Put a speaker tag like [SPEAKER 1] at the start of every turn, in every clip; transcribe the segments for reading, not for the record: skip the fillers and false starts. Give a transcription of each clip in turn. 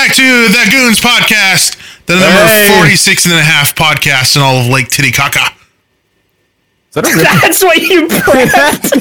[SPEAKER 1] back to the Goons Podcast, the number 46 and a half podcast in all of Lake Titicaca.
[SPEAKER 2] That's what you prepped.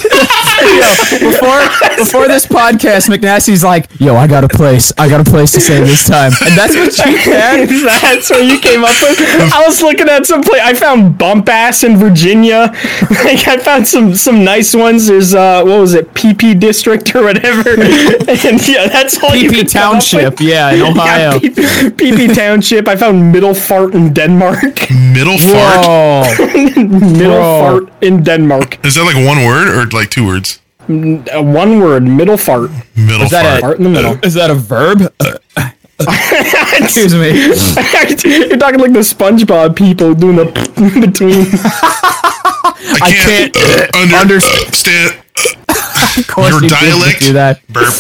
[SPEAKER 3] Before this podcast, McNasty's like, "Yo, I got a place to say this time," and that's what you had.
[SPEAKER 2] That's what you came up with. I was looking at some place. I found Bump Ass in Virginia. Like I found some nice ones. There's what was it, PP District or whatever? And yeah, that's all.
[SPEAKER 3] PP Township, yeah, in Ohio.
[SPEAKER 2] Yeah, PP Township. I found Middle Fart in Denmark.
[SPEAKER 1] Middle fart?
[SPEAKER 2] Middle Fart in Denmark.
[SPEAKER 1] Is that like one word or like two words?
[SPEAKER 2] One word, middle fart.
[SPEAKER 1] Middle fart.
[SPEAKER 2] Fart in the middle.
[SPEAKER 3] Is that a verb? Excuse me.
[SPEAKER 2] You're talking like the SpongeBob people doing the between.
[SPEAKER 1] I can't understand
[SPEAKER 3] Of course
[SPEAKER 1] your
[SPEAKER 3] you
[SPEAKER 1] dialect.
[SPEAKER 3] do that.
[SPEAKER 1] Burp.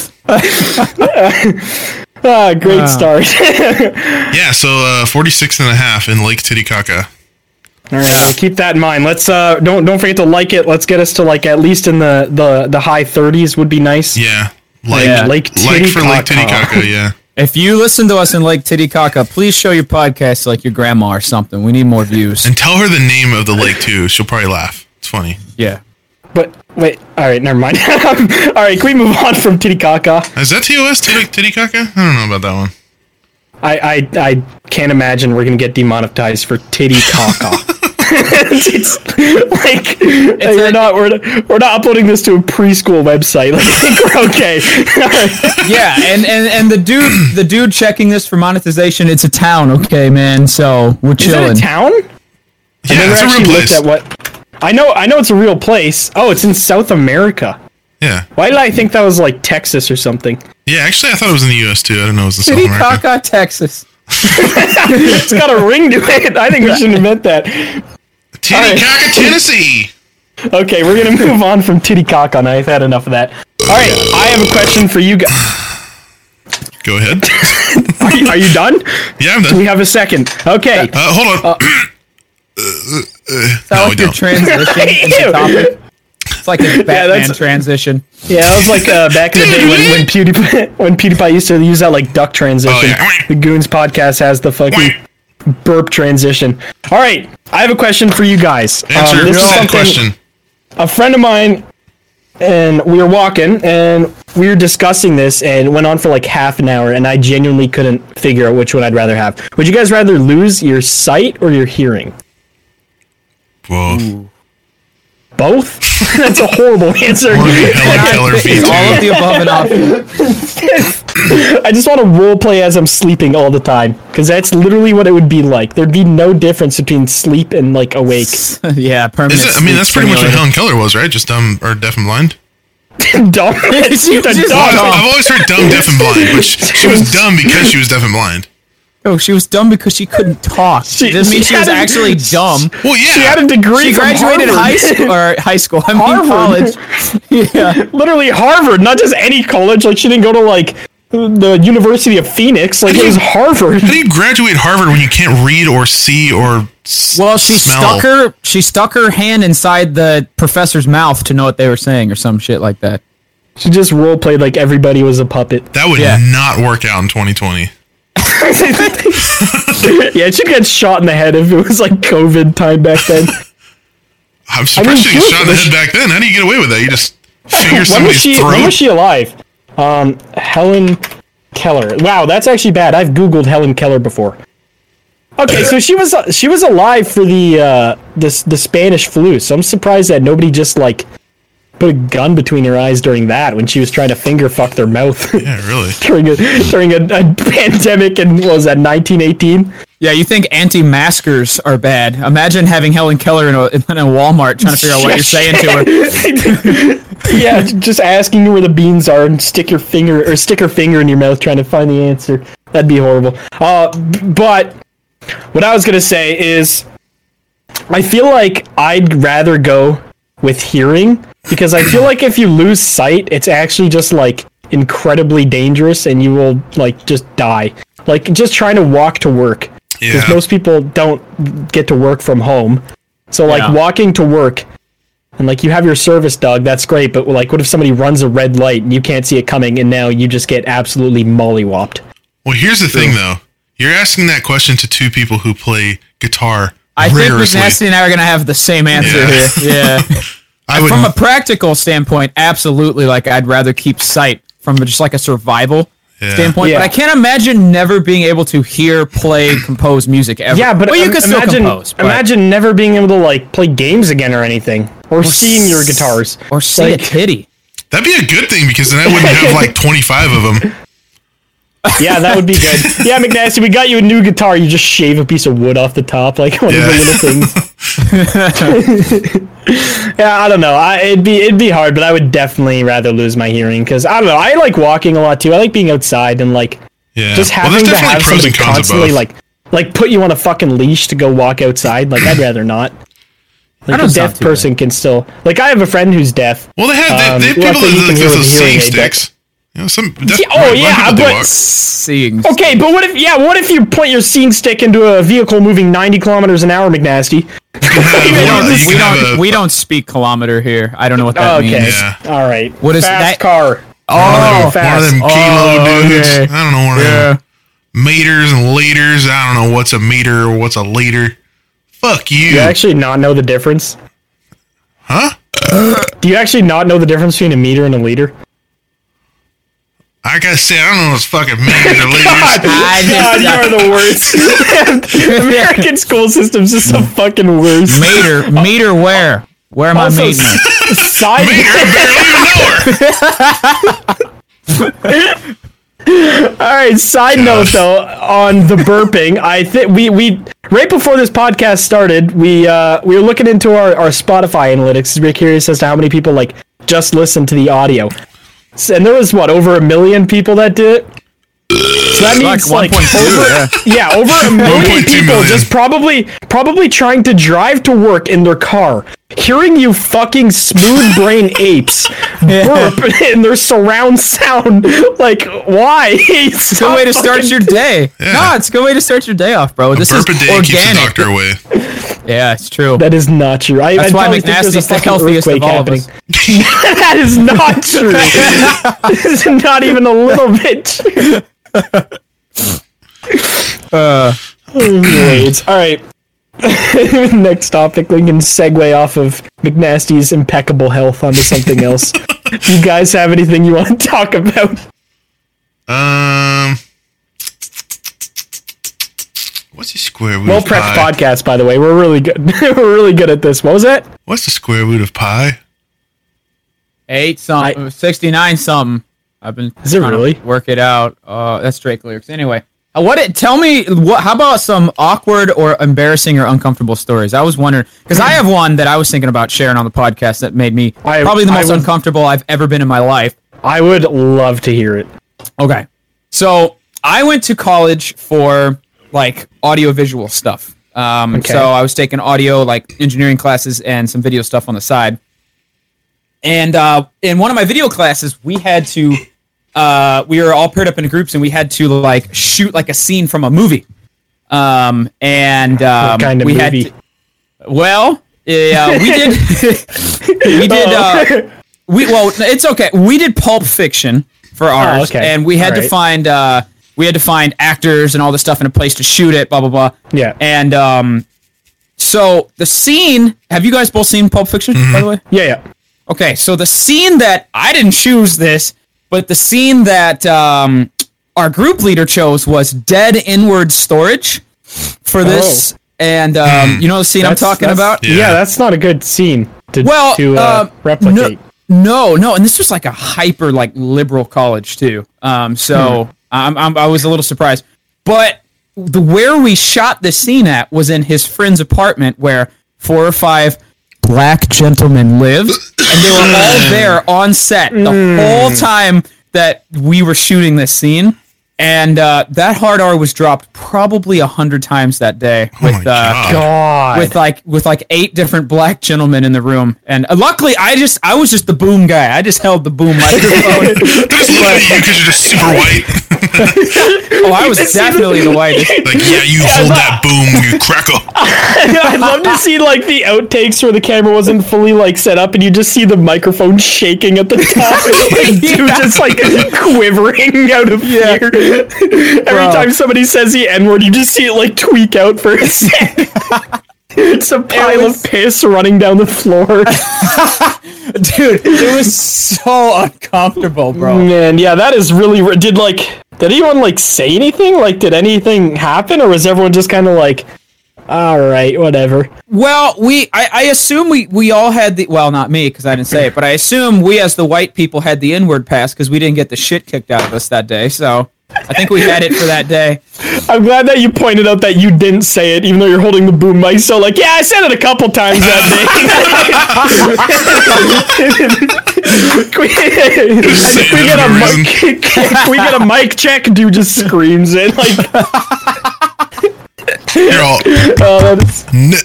[SPEAKER 2] Great start.
[SPEAKER 1] Yeah, so 46 and a half in Lake Titicaca.
[SPEAKER 2] All right, well, keep that in mind. Let's don't forget to like it. Let's get us to like at least in the high 30s would be nice.
[SPEAKER 1] Yeah, like
[SPEAKER 2] Lake Titicaca.
[SPEAKER 1] Like for Lake Titicaca, yeah.
[SPEAKER 3] If you listen to us in Lake Titicaca, please show your podcast to like your grandma or something. We need more views.
[SPEAKER 1] And tell her the name of the lake too. She'll probably laugh. It's funny.
[SPEAKER 3] Yeah.
[SPEAKER 2] But wait, all right, never mind. All right, can we move on from Titicaca?
[SPEAKER 1] Is that TOS Titicaca? I don't know about that one.
[SPEAKER 2] I can't imagine we're gonna get demonetized for Titicaca. It's like we're not uploading this to a preschool website. Like I think we're okay.
[SPEAKER 3] Yeah, and the dude checking this for monetization, it's a town, okay, man. So we're chilling.
[SPEAKER 2] Is it a town?
[SPEAKER 1] Yeah, it's a real place.
[SPEAKER 2] At what? I know it's a real place. Oh, it's in South America.
[SPEAKER 1] Yeah.
[SPEAKER 2] Why did I think that was like Texas or something?
[SPEAKER 1] Yeah, actually, I thought it was in the U.S. too. I didn't know it was in South America.
[SPEAKER 3] Titicaca, Texas.
[SPEAKER 2] It's got a ring to it. I think we shouldn't have meant that.
[SPEAKER 1] Titicaca, Tennessee.
[SPEAKER 2] Okay, we're gonna move on from Titicaca. And I've had enough of that. All right, I have a question for you guys.
[SPEAKER 1] Go ahead.
[SPEAKER 2] Are you done?
[SPEAKER 1] Yeah, I'm done.
[SPEAKER 2] Do we have a second? Okay.
[SPEAKER 1] Hold on.
[SPEAKER 3] Sound like your transition into topic. It's like a Batman transition.
[SPEAKER 2] Yeah, that was like back in the day when PewDiePie used to use that like duck transition.
[SPEAKER 1] Oh, yeah.
[SPEAKER 2] The Goons podcast has the fucking burp transition. All right, I have a question for you guys.
[SPEAKER 1] Answer the question.
[SPEAKER 2] A friend of mine and we were walking and we were discussing this and it went on for like half an hour and I genuinely couldn't figure out which one I'd rather have. Would you guys rather lose your sight or your hearing? Both? That's a horrible answer.
[SPEAKER 1] Helen Keller V2.
[SPEAKER 3] All of the above and up.
[SPEAKER 2] I just want to role play as I'm sleeping all the time because that's literally what it would be like. There'd be no difference between sleep and like awake.
[SPEAKER 3] Yeah, permanent.
[SPEAKER 1] That's pretty much what Helen Keller was, right? Just dumb or deaf and blind.
[SPEAKER 2] Dumb.
[SPEAKER 1] I've always heard dumb, deaf, and blind, but she was dumb because she was deaf and blind.
[SPEAKER 3] Oh, she was dumb because she couldn't talk. Doesn't mean she was actually dumb.
[SPEAKER 1] Well, yeah.
[SPEAKER 2] She had a degree.
[SPEAKER 3] She graduated high school. I mean college. Yeah,
[SPEAKER 2] literally Harvard, not just any college. Like she didn't go to like the University of Phoenix. Like it was Harvard.
[SPEAKER 1] How do you graduate Harvard when you can't read or see or
[SPEAKER 3] well, she
[SPEAKER 1] smell?
[SPEAKER 3] stuck her hand inside the professor's mouth to know what they were saying or some shit like that.
[SPEAKER 2] She just role played like everybody was a puppet.
[SPEAKER 1] That would not work out in 2020.
[SPEAKER 2] Yeah, she'd get shot in the head if it was like COVID time back then.
[SPEAKER 1] I'm surprised she got shot in the head back then. How do you get away with that? You just finger somebody's throat?
[SPEAKER 2] When was she alive? Helen Keller. Wow, that's actually bad. I've Googled Helen Keller before. Okay, so she was alive for the Spanish flu. So I'm surprised that nobody just like put a gun between her eyes during that when she was trying to finger fuck their mouth.
[SPEAKER 1] Yeah, really.
[SPEAKER 2] during a pandemic in, what was that, 1918?
[SPEAKER 3] Yeah, you think anti-maskers are bad. Imagine having Helen Keller in a Walmart trying to figure out what you're saying to her.
[SPEAKER 2] Yeah, just asking you where the beans are and stick her finger in your mouth trying to find the answer. That'd be horrible. But what I was going to say is I feel like I'd rather go with hearing because I feel like if you lose sight, it's actually just like incredibly dangerous and you will like just die. Like just trying to walk to work. Because most people don't get to work from home. So like walking to work and like you have your service dog, that's great. But like what if somebody runs a red light and you can't see it coming and now you just get absolutely mollywopped?
[SPEAKER 1] Well, here's the thing, though. You're asking that question to two people who play guitar
[SPEAKER 3] I think
[SPEAKER 1] rigorously.
[SPEAKER 3] McNasty and I are going to have the same answer here. Yeah. From a practical standpoint, absolutely. Like, I'd rather keep sight from just like a survival standpoint.
[SPEAKER 2] Yeah.
[SPEAKER 3] But I can't imagine never being able to hear, play, compose music ever.
[SPEAKER 2] Yeah, but
[SPEAKER 3] you can still compose. But
[SPEAKER 2] Imagine never being able to like play games again or anything, or seeing your guitars,
[SPEAKER 3] or see a titty.
[SPEAKER 1] That'd be a good thing because then I wouldn't have like 25 of them.
[SPEAKER 2] Yeah, that would be good. Yeah, McNasty, we got you a new guitar. You just shave a piece of wood off the top, like one of the little things. Yeah, I don't know. It'd be hard, but I would definitely rather lose my hearing because I don't know. I like walking a lot too. I like being outside and like just having to have somebody constantly like put you on a fucking leash to go walk outside. Like I'd rather not. Like a deaf person can still like. I have a friend who's deaf.
[SPEAKER 1] Well, they have people that use those seeing sticks. You know,
[SPEAKER 2] but
[SPEAKER 3] seeing.
[SPEAKER 2] Okay, but what if you put your seeing stick into a vehicle moving 90 kilometers an hour, McNasty?
[SPEAKER 3] We don't speak kilometer here. I don't know what that means.
[SPEAKER 1] Yeah.
[SPEAKER 2] All right.
[SPEAKER 3] What is
[SPEAKER 2] fast
[SPEAKER 3] that?
[SPEAKER 2] Car?
[SPEAKER 1] One of them kilo dudes.
[SPEAKER 3] Okay.
[SPEAKER 1] I don't know what meters and liters. I don't know what's a meter or what's a liter. Fuck you.
[SPEAKER 2] Do you actually not know the difference?
[SPEAKER 1] Huh?
[SPEAKER 2] Do you actually not know the difference between a meter and a liter?
[SPEAKER 1] I gotta say, I don't know what's fucking meters or liters.
[SPEAKER 2] God, you are the worst. American school system's just the fucking worst.
[SPEAKER 3] Meter where? Where am I meeting her?
[SPEAKER 2] Side All right, side note though, on the burping, I think we right before this podcast started, we were looking into our Spotify analytics. We're curious as to how many people like just listen to the audio. And there was over 1 million people that did it. So that means like 1.2, over 1 million people just probably trying to drive to work in their car, hearing you fucking smooth brain apes burp in their surround sound. Like, why?
[SPEAKER 3] It's a good way to start your day. Yeah. No, it's a good way to start your day off, bro. This is organic. Keeps the doctor away. Yeah, it's true.
[SPEAKER 2] That is not true.
[SPEAKER 3] That's why McNasty's the healthiest of all of us.
[SPEAKER 2] That is not true. This is not even a little bit true. Anyways, all right. Next topic, we can segue off of McNasty's impeccable health onto something else. Do you guys have anything you want to talk about?
[SPEAKER 1] What's the square root
[SPEAKER 2] of
[SPEAKER 1] pi?
[SPEAKER 2] Well prepped podcast, by the way. We're really good. We're really good at this. What was that?
[SPEAKER 1] What's the square root of pi?
[SPEAKER 3] 8 something, 69 something. I've been trying to work it out. That's Drake lyrics. Anyway, tell me how about some awkward or embarrassing or uncomfortable stories? I was wondering because I have one that I was thinking about sharing on the podcast that made me probably the most uncomfortable I've ever been in my life.
[SPEAKER 2] I would love to hear it.
[SPEAKER 3] Okay, so I went to college for like audio-visual stuff. So I was taking audio like engineering classes and some video stuff on the side. And in one of my video classes, we had to. We were all paired up in groups, and we had to like shoot like a scene from a movie. What kind of movie? We did. It's okay. We did Pulp Fiction for ours, and we had to find actors and all this stuff in a place to shoot it. Blah blah blah.
[SPEAKER 2] Yeah.
[SPEAKER 3] And so the scene. Have you guys both seen Pulp Fiction? By the way.
[SPEAKER 2] Yeah.
[SPEAKER 3] Okay, so the scene that I didn't choose this. But the scene that our group leader chose was dead inward storage for this. And you know the scene I'm talking about?
[SPEAKER 2] Yeah, that's not a good scene to replicate.
[SPEAKER 3] No. And this was like a hyper like liberal college too. I was a little surprised. But where we shot this scene at was in his friend's apartment where 4 or 5 black gentlemen live, and they were all there on set the whole time that we were shooting this scene. And that hard R was dropped probably 100 times that day with with like 8 different black gentlemen in the room. And luckily, I was just the boom guy. I just held the boom microphone.
[SPEAKER 1] Because you're just super white.
[SPEAKER 3] I was definitely the whitest.
[SPEAKER 1] Like, you hold that boom, you cracker.
[SPEAKER 2] I'd love to see like the outtakes where the camera wasn't fully like set up, and you just see the microphone shaking at the top, like, dude, just like quivering out of fear. Every time somebody says the N-word, you just see it like tweak out for a second. It's a pile of piss running down the floor.
[SPEAKER 3] Dude, it was so uncomfortable, bro.
[SPEAKER 2] Man, yeah, that is really... Did anyone, like, say anything? Like, did anything happen? Or was everyone just kind of like, all right, whatever?
[SPEAKER 3] Well, I assume we all had the... Well, not me, because I didn't say it, but I assume we as the white people had the N-word pass because we didn't get the shit kicked out of us that day, so... I think we had it for that day.
[SPEAKER 2] I'm glad that you pointed out that you didn't say it, even though you're holding the boom mic. So, like, yeah, I said it a couple times that day. Can we get a mic check? Dude just screams it like.
[SPEAKER 1] You're all.
[SPEAKER 2] Oh, that is.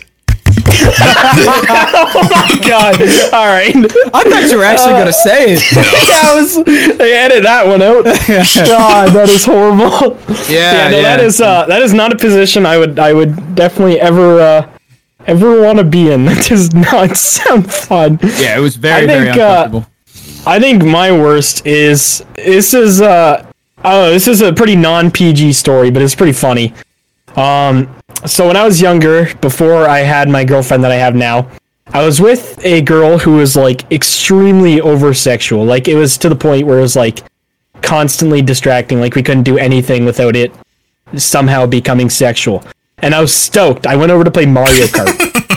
[SPEAKER 2] Oh my god! All right,
[SPEAKER 3] I thought you were actually gonna say it.
[SPEAKER 2] Yeah, they edit that one out. God, that is horrible.
[SPEAKER 3] Yeah,
[SPEAKER 2] that is not a position I would definitely ever want to be in. That does not sound fun.
[SPEAKER 3] Yeah, it was very uncomfortable.
[SPEAKER 2] I think my worst is this is a pretty non-PG story, but it's pretty funny. So when I was younger, before I had my girlfriend that I have now, I was with a girl who was like extremely over-sexual. Like it was to the point where it was like constantly distracting. Like we couldn't do anything without it somehow becoming sexual. And I was stoked. I went over to play Mario Kart.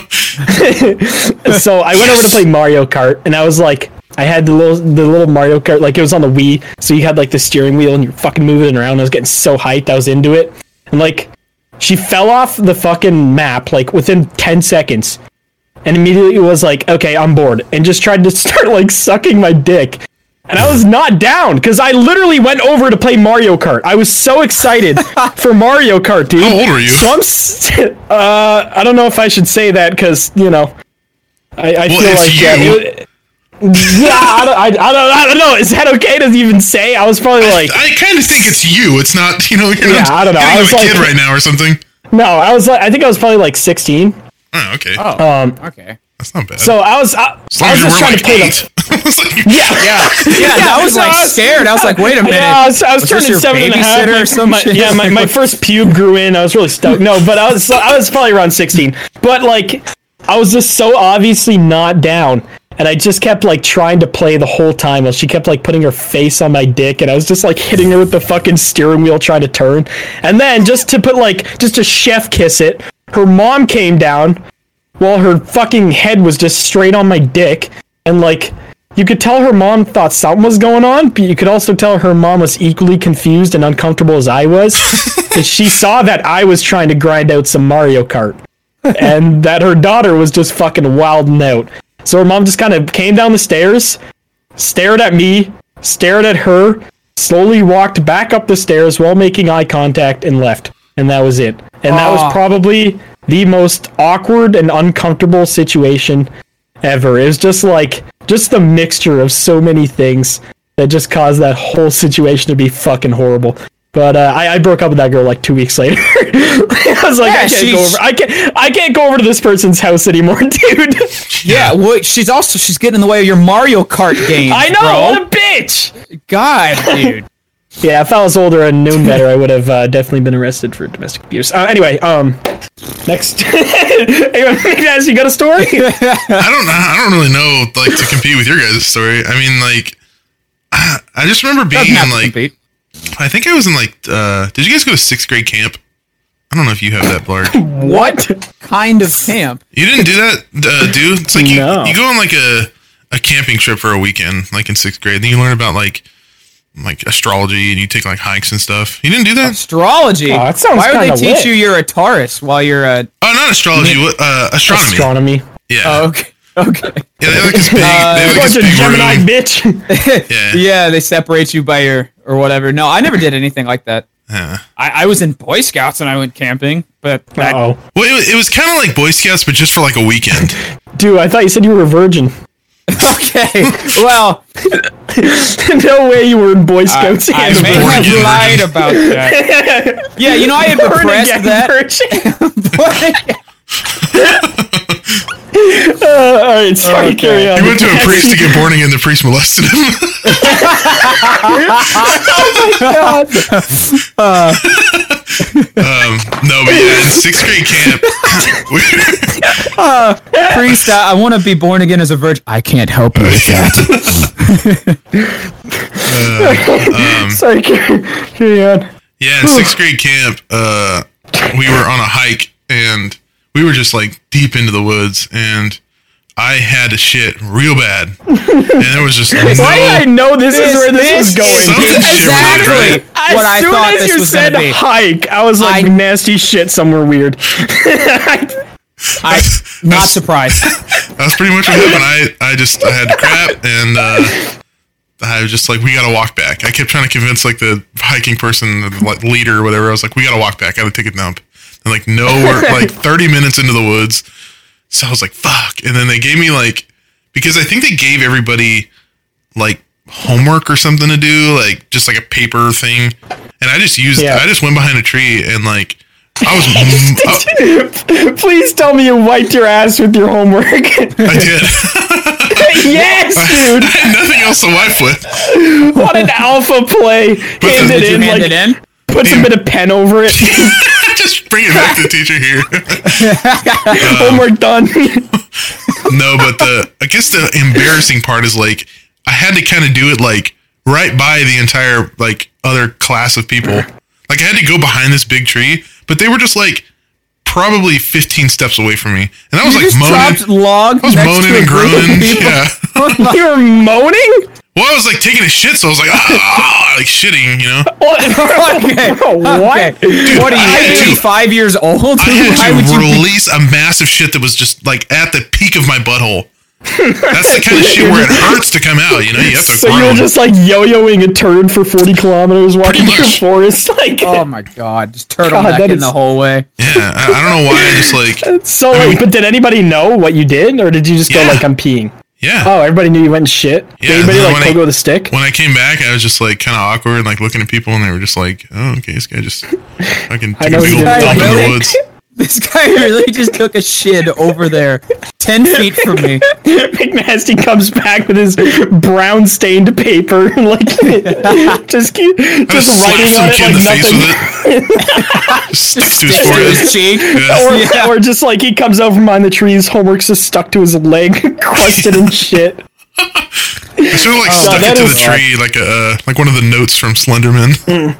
[SPEAKER 2] So I went over to play Mario Kart, and I was like, I had the little Mario Kart, like it was on the Wii. So you had like the steering wheel, and you're fucking moving it around. I was getting so hyped. I was into it, and like. She fell off the fucking map, like, within 10 seconds. And immediately was like, okay, I'm bored. And just tried to start, like, sucking my dick. And I was not down, because I literally went over to play Mario Kart. I was so excited for Mario Kart, dude.
[SPEAKER 1] How old are you?
[SPEAKER 2] So I don't know if I should say that, because, you know, I feel like... I don't know. Is that okay to even say? I was probably like...
[SPEAKER 1] I kind of think it's you. It's not, you're
[SPEAKER 2] not I don't know. I was
[SPEAKER 1] a
[SPEAKER 2] like,
[SPEAKER 1] kid right now or something.
[SPEAKER 2] No, I think I was probably like 16.
[SPEAKER 1] Oh, okay.
[SPEAKER 3] Okay.
[SPEAKER 1] That's not bad.
[SPEAKER 2] So I was just trying to play
[SPEAKER 1] the...
[SPEAKER 3] Yeah. I was like scared. I was like, wait a minute.
[SPEAKER 2] Yeah, I was turning 7.5 or some shit. Yeah, my first pube grew in. I was really stoked. No, but I was probably around 16. But like, I was just so obviously not down. And I just kept like trying to play the whole time while she kept like putting her face on my dick, and I was just like hitting her with the fucking steering wheel trying to turn. And then just to chef kiss it, her mom came down while her fucking head was just straight on my dick. And like, you could tell her mom thought something was going on, but you could also tell her mom was equally confused and uncomfortable as I was. Because she saw that I was trying to grind out some Mario Kart. And that her daughter was just fucking wilding out. So her mom just kind of came down the stairs, stared at me, stared at her, slowly walked back up the stairs while making eye contact, and left. And that was it. And that was probably the most awkward and uncomfortable situation ever. It was just the mixture of so many things that just caused that whole situation to be fucking horrible. But I broke up with that girl like 2 weeks later. I was like, I can't go over to this person's house anymore, dude.
[SPEAKER 3] Yeah, well, she's getting in the way of your Mario Kart game.
[SPEAKER 2] I know,
[SPEAKER 3] bro.
[SPEAKER 2] what a bitch.
[SPEAKER 3] God, dude.
[SPEAKER 2] Yeah, if I was older and known better, I would have definitely been arrested for domestic abuse. Anyway, next. Hey guys, you got a story?
[SPEAKER 1] I don't really know, like, to compete with your guys' story. I mean, like, I just remember being in like. Compete. I think I was in like, did you guys go to 6th grade camp? I don't know if you have that, Blarg.
[SPEAKER 3] What kind of camp?
[SPEAKER 1] You didn't do that, dude? It's like you go on like a camping trip for a weekend, like in 6th grade. Then you learn about like astrology, and you take like hikes and stuff. You didn't do that?
[SPEAKER 3] Astrology?
[SPEAKER 2] Oh, that sounds
[SPEAKER 3] Why would they teach
[SPEAKER 2] lit.
[SPEAKER 3] you you're a Taurus while you're a...
[SPEAKER 1] Oh, not astrology, astronomy.
[SPEAKER 2] Astronomy.
[SPEAKER 1] Yeah.
[SPEAKER 3] Oh, okay. Okay.
[SPEAKER 1] Yeah, they have like this big,
[SPEAKER 2] bunch of Gemini
[SPEAKER 1] room.
[SPEAKER 2] bitch.
[SPEAKER 3] Yeah, they separate you by your or whatever. No, I never did anything like that.
[SPEAKER 1] Yeah.
[SPEAKER 3] I was in Boy Scouts and I went camping, but
[SPEAKER 1] well, it was kind of like Boy Scouts, but just for like a weekend.
[SPEAKER 2] Dude, I thought you said you were a virgin.
[SPEAKER 3] Okay, well,
[SPEAKER 2] no way you were in Boy Scouts.
[SPEAKER 3] I may have lied about that. Yeah, you know, I had repressed that.
[SPEAKER 2] All right, sorry, carry on.
[SPEAKER 1] He went to a priest to get born again. The priest molested him. No, but yeah, in 6th grade camp.
[SPEAKER 3] Priest, I want to be born again as a virgin. I can't help you with that.
[SPEAKER 2] Sorry, carry on.
[SPEAKER 1] Yeah, in 6th grade camp, we were on a hike and we were just like deep into the woods, and I had to shit real bad, and there was just
[SPEAKER 2] Why did I know this is where this was going?
[SPEAKER 3] Exactly what I thought this was going to be.
[SPEAKER 2] Hike, I was like, nasty shit somewhere weird.
[SPEAKER 3] I'm not surprised.
[SPEAKER 1] That's pretty much what happened. I had to crap, and I was just like, we gotta walk back. I kept trying to convince like the hiking person, the like leader or whatever. I was like, we gotta walk back. I gotta take a dump. And like, no, we're like 30 minutes into the woods. So I was like, fuck. And then they gave me like, because I think they gave everybody like homework or something to do, like just like a paper thing. And I just I just went behind a tree and like, I was.
[SPEAKER 2] Please tell me you wiped your ass with your homework.
[SPEAKER 1] I did.
[SPEAKER 2] Yes, dude.
[SPEAKER 1] I had nothing else to wipe with.
[SPEAKER 2] What an alpha play. Hand it in. Put some bit of pen over it.
[SPEAKER 1] Just bring it back to the teacher here.
[SPEAKER 2] Homework done.
[SPEAKER 1] No, but I guess the embarrassing part is like I had to kind of do it like right by the entire like other class of people. Like I had to go behind this big tree, but they were just like probably 15 steps away from me, and I was like moaning. I was moaning and groaning. Yeah.
[SPEAKER 2] You were moaning?
[SPEAKER 1] Well, I was like taking a shit, so I was like, like shitting, you know?
[SPEAKER 3] Okay.
[SPEAKER 2] What?
[SPEAKER 3] Dude, what are you, 85 years old?
[SPEAKER 1] I had to release a massive shit that was just like at the peak of my butthole. That's the kind of shit where it hurts to come out, you know? You have to groan.
[SPEAKER 2] You were just like yo-yoing a turd for 40 kilometers walking through the forest. Like,
[SPEAKER 3] oh my god, just turtlenecking the whole way.
[SPEAKER 1] Yeah, I don't know why I just like...
[SPEAKER 2] So, but did anybody know what you did? Or did you just go like, I'm peeing?
[SPEAKER 1] Yeah.
[SPEAKER 2] Oh, everybody knew you went and shit?
[SPEAKER 1] Yeah.
[SPEAKER 2] Did anybody like pogo with a stick?
[SPEAKER 1] When I came back, I was just like kind of awkward and like looking at people, and they were just like, oh, okay, this guy just fucking took a big old dump in the woods.
[SPEAKER 3] This guy really just took a shit over there, 10 feet from me.
[SPEAKER 2] McNasty comes back with his brown stained paper, like just writing on it like nothing.
[SPEAKER 1] Stuck to his forehead.
[SPEAKER 3] Cheek.
[SPEAKER 1] Yeah.
[SPEAKER 2] Or just like he comes out from behind the trees, homework's just stuck to his leg, crusted in shit.
[SPEAKER 1] It's sort of like stuck into the tree, like one of the notes from Slenderman.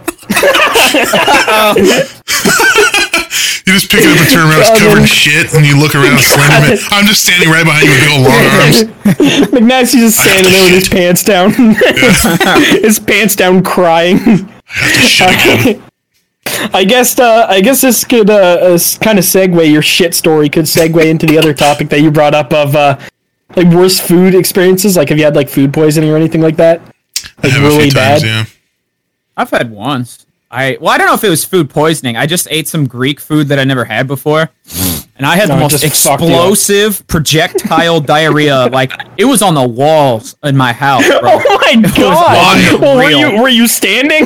[SPEAKER 1] You just pick it up and turn around, it's covered in shit, and you look around, Slenderman. I'm just standing right behind you with big old long arms.
[SPEAKER 2] McNasty's just standing there with his pants down. His pants down, crying.
[SPEAKER 1] I have to shit again.
[SPEAKER 2] I guess this could kind of segue, your shit story could segue into the other topic that you brought up of like worst food experiences. Like, have you had like food poisoning or anything like that? Like really bad.
[SPEAKER 1] Yeah.
[SPEAKER 3] I've had once. I don't know if it was food poisoning. I just ate some Greek food that I never had before, and I had the most explosive projectile diarrhea. Like it was on the walls in my house, bro.
[SPEAKER 2] Oh my god! Well, were you standing?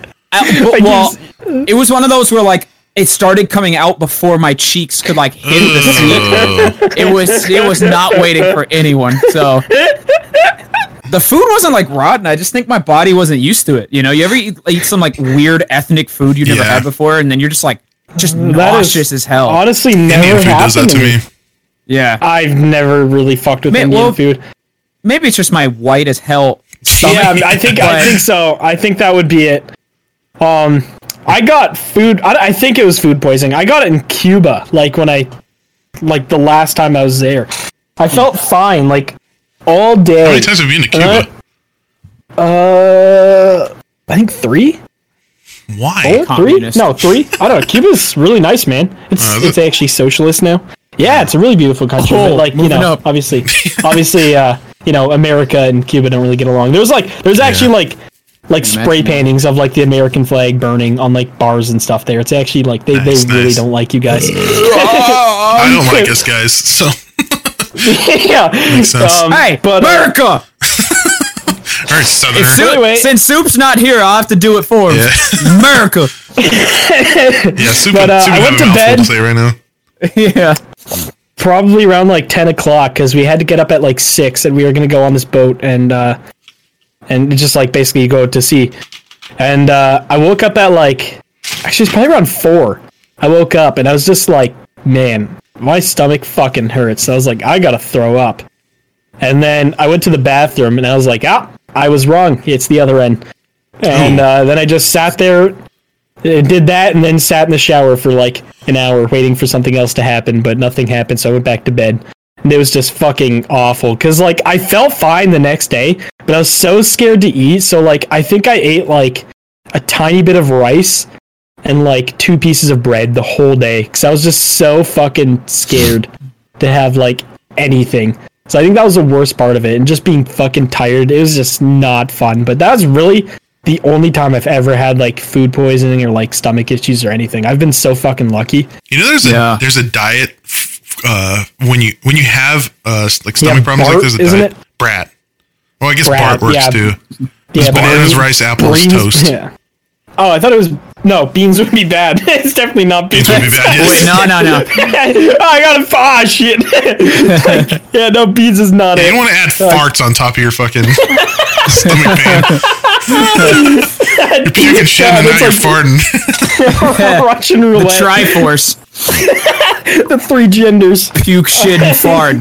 [SPEAKER 3] It was one of those where like it started coming out before my cheeks could like hit the seat. It was not waiting for anyone. So the food wasn't like rotten. I just think my body wasn't used to it. You know, you ever eat some like weird ethnic food you never had before, and then you're just like nauseous as hell.
[SPEAKER 2] Honestly, never
[SPEAKER 1] Indian food does that to me.
[SPEAKER 3] Yeah,
[SPEAKER 2] I've never really fucked with Indian food.
[SPEAKER 3] Maybe it's just my white as hell stomach.
[SPEAKER 2] Yeah, I think so. I think that would be it. I got food. I think it was food poisoning. I got it in Cuba. Like the last time I was there, I felt fine. Like all day.
[SPEAKER 1] How many times have you been to Cuba?
[SPEAKER 2] I think 3.
[SPEAKER 1] Why?
[SPEAKER 2] 3? No, 3. I don't know. Cuba's really nice, man. It's actually socialist now. Yeah, it's a really beautiful country. But like, you know, obviously, you know, America and Cuba don't really get along. There's actually like spray paintings of like the American flag burning on like bars and stuff there. It's actually like they really don't like you guys.
[SPEAKER 1] I don't like us guys, so
[SPEAKER 2] yeah.
[SPEAKER 1] Makes sense.
[SPEAKER 3] Hey, but America!
[SPEAKER 1] Alright, Southerner.
[SPEAKER 3] Anyway, since Soup's not here, I'll have to do it for him. Yeah. America!
[SPEAKER 1] Yeah, Soup
[SPEAKER 2] I went to bed.
[SPEAKER 1] To say right now.
[SPEAKER 3] Yeah.
[SPEAKER 2] probably around like 10 o'clock because we had to get up at like 6 and we were going to go on this boat and just like basically go to sea. And I woke up at like, actually it's probably around 4. I woke up and I was just like, man, my stomach fucking hurts. So I was like, I gotta throw up. And then I went to the bathroom and I was like, I was wrong. It's the other end. And then I just sat there, did that, and then sat in the shower for like an hour waiting for something else to happen, but nothing happened, so I went back to bed. And it was just fucking awful. Because, like, I felt fine the next day, but I was so scared to eat, so, like, I think I ate, like, a tiny bit of rice and, like, 2 pieces of bread the whole day. Because I was just so fucking scared to have, like, anything. So I think that was the worst part of it. And just being fucking tired, it was just not fun. But that was really the only time I've ever had like food poisoning or like stomach issues or anything. I've been so fucking lucky.
[SPEAKER 1] You know, there's a diet when you have like stomach problems.
[SPEAKER 2] Bart,
[SPEAKER 1] like there's a
[SPEAKER 2] isn't
[SPEAKER 1] diet.
[SPEAKER 2] It?
[SPEAKER 1] Brat. Well, I guess Bart works too.
[SPEAKER 2] Yeah,
[SPEAKER 1] bananas, rice, apples, toast.
[SPEAKER 2] Yeah. Oh, I thought it was no beans would be bad. It's definitely not beans.
[SPEAKER 1] Beans would be bad.
[SPEAKER 3] Wait, no.
[SPEAKER 2] I got shit. Yeah, no, beans is not it.
[SPEAKER 1] You don't want to add farts on top of your fucking stomach pain. You're puking shit and now you're farting.
[SPEAKER 2] Russian roulette.
[SPEAKER 3] The Triforce.
[SPEAKER 2] The 3 genders.
[SPEAKER 3] Puke, shit, and fart.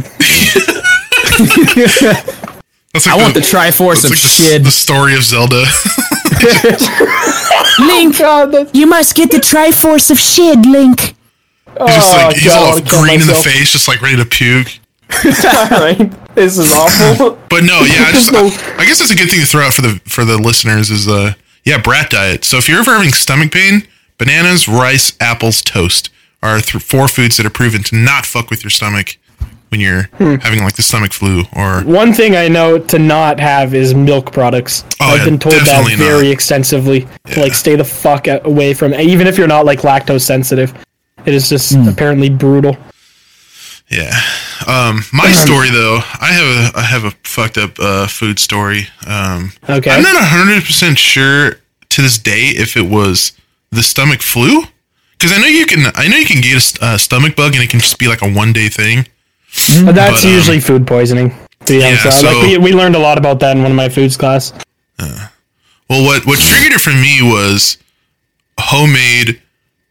[SPEAKER 1] Like
[SPEAKER 3] I want the Triforce of
[SPEAKER 1] like
[SPEAKER 3] shit.
[SPEAKER 1] The story of Zelda.
[SPEAKER 3] Link, you must get the Triforce of shit, Link.
[SPEAKER 1] He's all green in the face, just like ready to puke.
[SPEAKER 2] Alright, this is awful.
[SPEAKER 1] But no, yeah, I guess that's a good thing to throw out for the listeners is brat diet. So if you're ever having stomach pain, bananas, rice, apples, toast are 4 foods that are proven to not fuck with your stomach when you're having like the stomach flu or.
[SPEAKER 2] One thing I know to not have is milk products. I've been told that very extensivly to like stay the fuck away from, even if you're not like lactose sensitive. It is just apparently brutal.
[SPEAKER 1] Yeah. My story though, I have a fucked up food story.
[SPEAKER 2] Okay.
[SPEAKER 1] I'm not 100% sure to this day if it was the stomach flu, because I know you can get a stomach bug and it can just be like a 1-day thing.
[SPEAKER 2] That's usually food poisoning. To be honest,
[SPEAKER 1] so,
[SPEAKER 2] like we learned a lot about that in one of my foods class.
[SPEAKER 1] Well, what triggered it for me was homemade,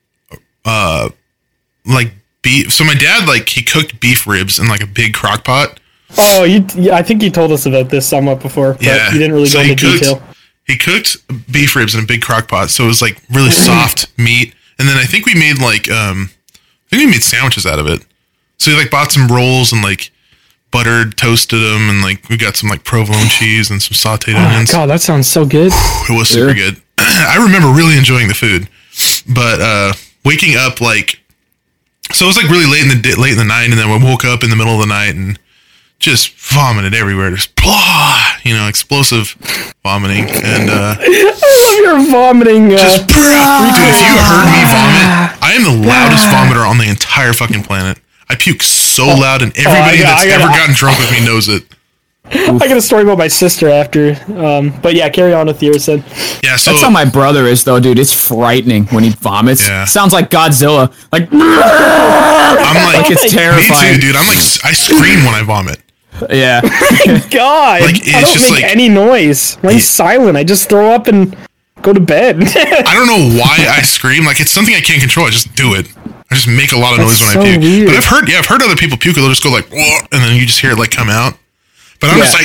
[SPEAKER 1] like beef. So my dad he cooked beef ribs in like a big crock pot.
[SPEAKER 2] Oh, I think you told us about this somewhat before, but you didn't really go into detail.
[SPEAKER 1] He cooked beef ribs in a big crock pot, so it was like really soft meat. And then I think we made sandwiches out of it. So we like bought some rolls and like buttered, toasted them, and like we got some like provolone cheese and some sauteed onions.
[SPEAKER 2] God, that sounds so good.
[SPEAKER 1] It was super good. I remember really enjoying the food, but waking up so it was like really late in the night, and then I woke up in the middle of the night and just vomited everywhere, just blah, explosive vomiting, and
[SPEAKER 2] I love your vomiting.
[SPEAKER 1] Dude, if you heard me vomit, I am the loudest vomiter on the entire fucking planet. I puke so loud, and everybody that's ever gotten drunk with me knows it.
[SPEAKER 2] I got a story about my sister after, but yeah, carry on with yours then.
[SPEAKER 1] Yeah, so
[SPEAKER 3] that's how my brother is though, dude. It's frightening when he vomits. Yeah. Sounds like Godzilla. Like
[SPEAKER 1] I'm like
[SPEAKER 3] it's terrifying.
[SPEAKER 1] Me too, dude. I'm like I scream when I vomit.
[SPEAKER 3] Yeah.
[SPEAKER 2] God, I don't make any noise. Mine's silent. I just throw up and go to bed.
[SPEAKER 1] I don't know why I scream. Like it's something I can't control. I just do it. I just make a lot of noise when I puke.
[SPEAKER 2] Weird.
[SPEAKER 1] But I've heard other people puke. They'll just go like, whoa, and then you just hear it like come out. But I'm just like,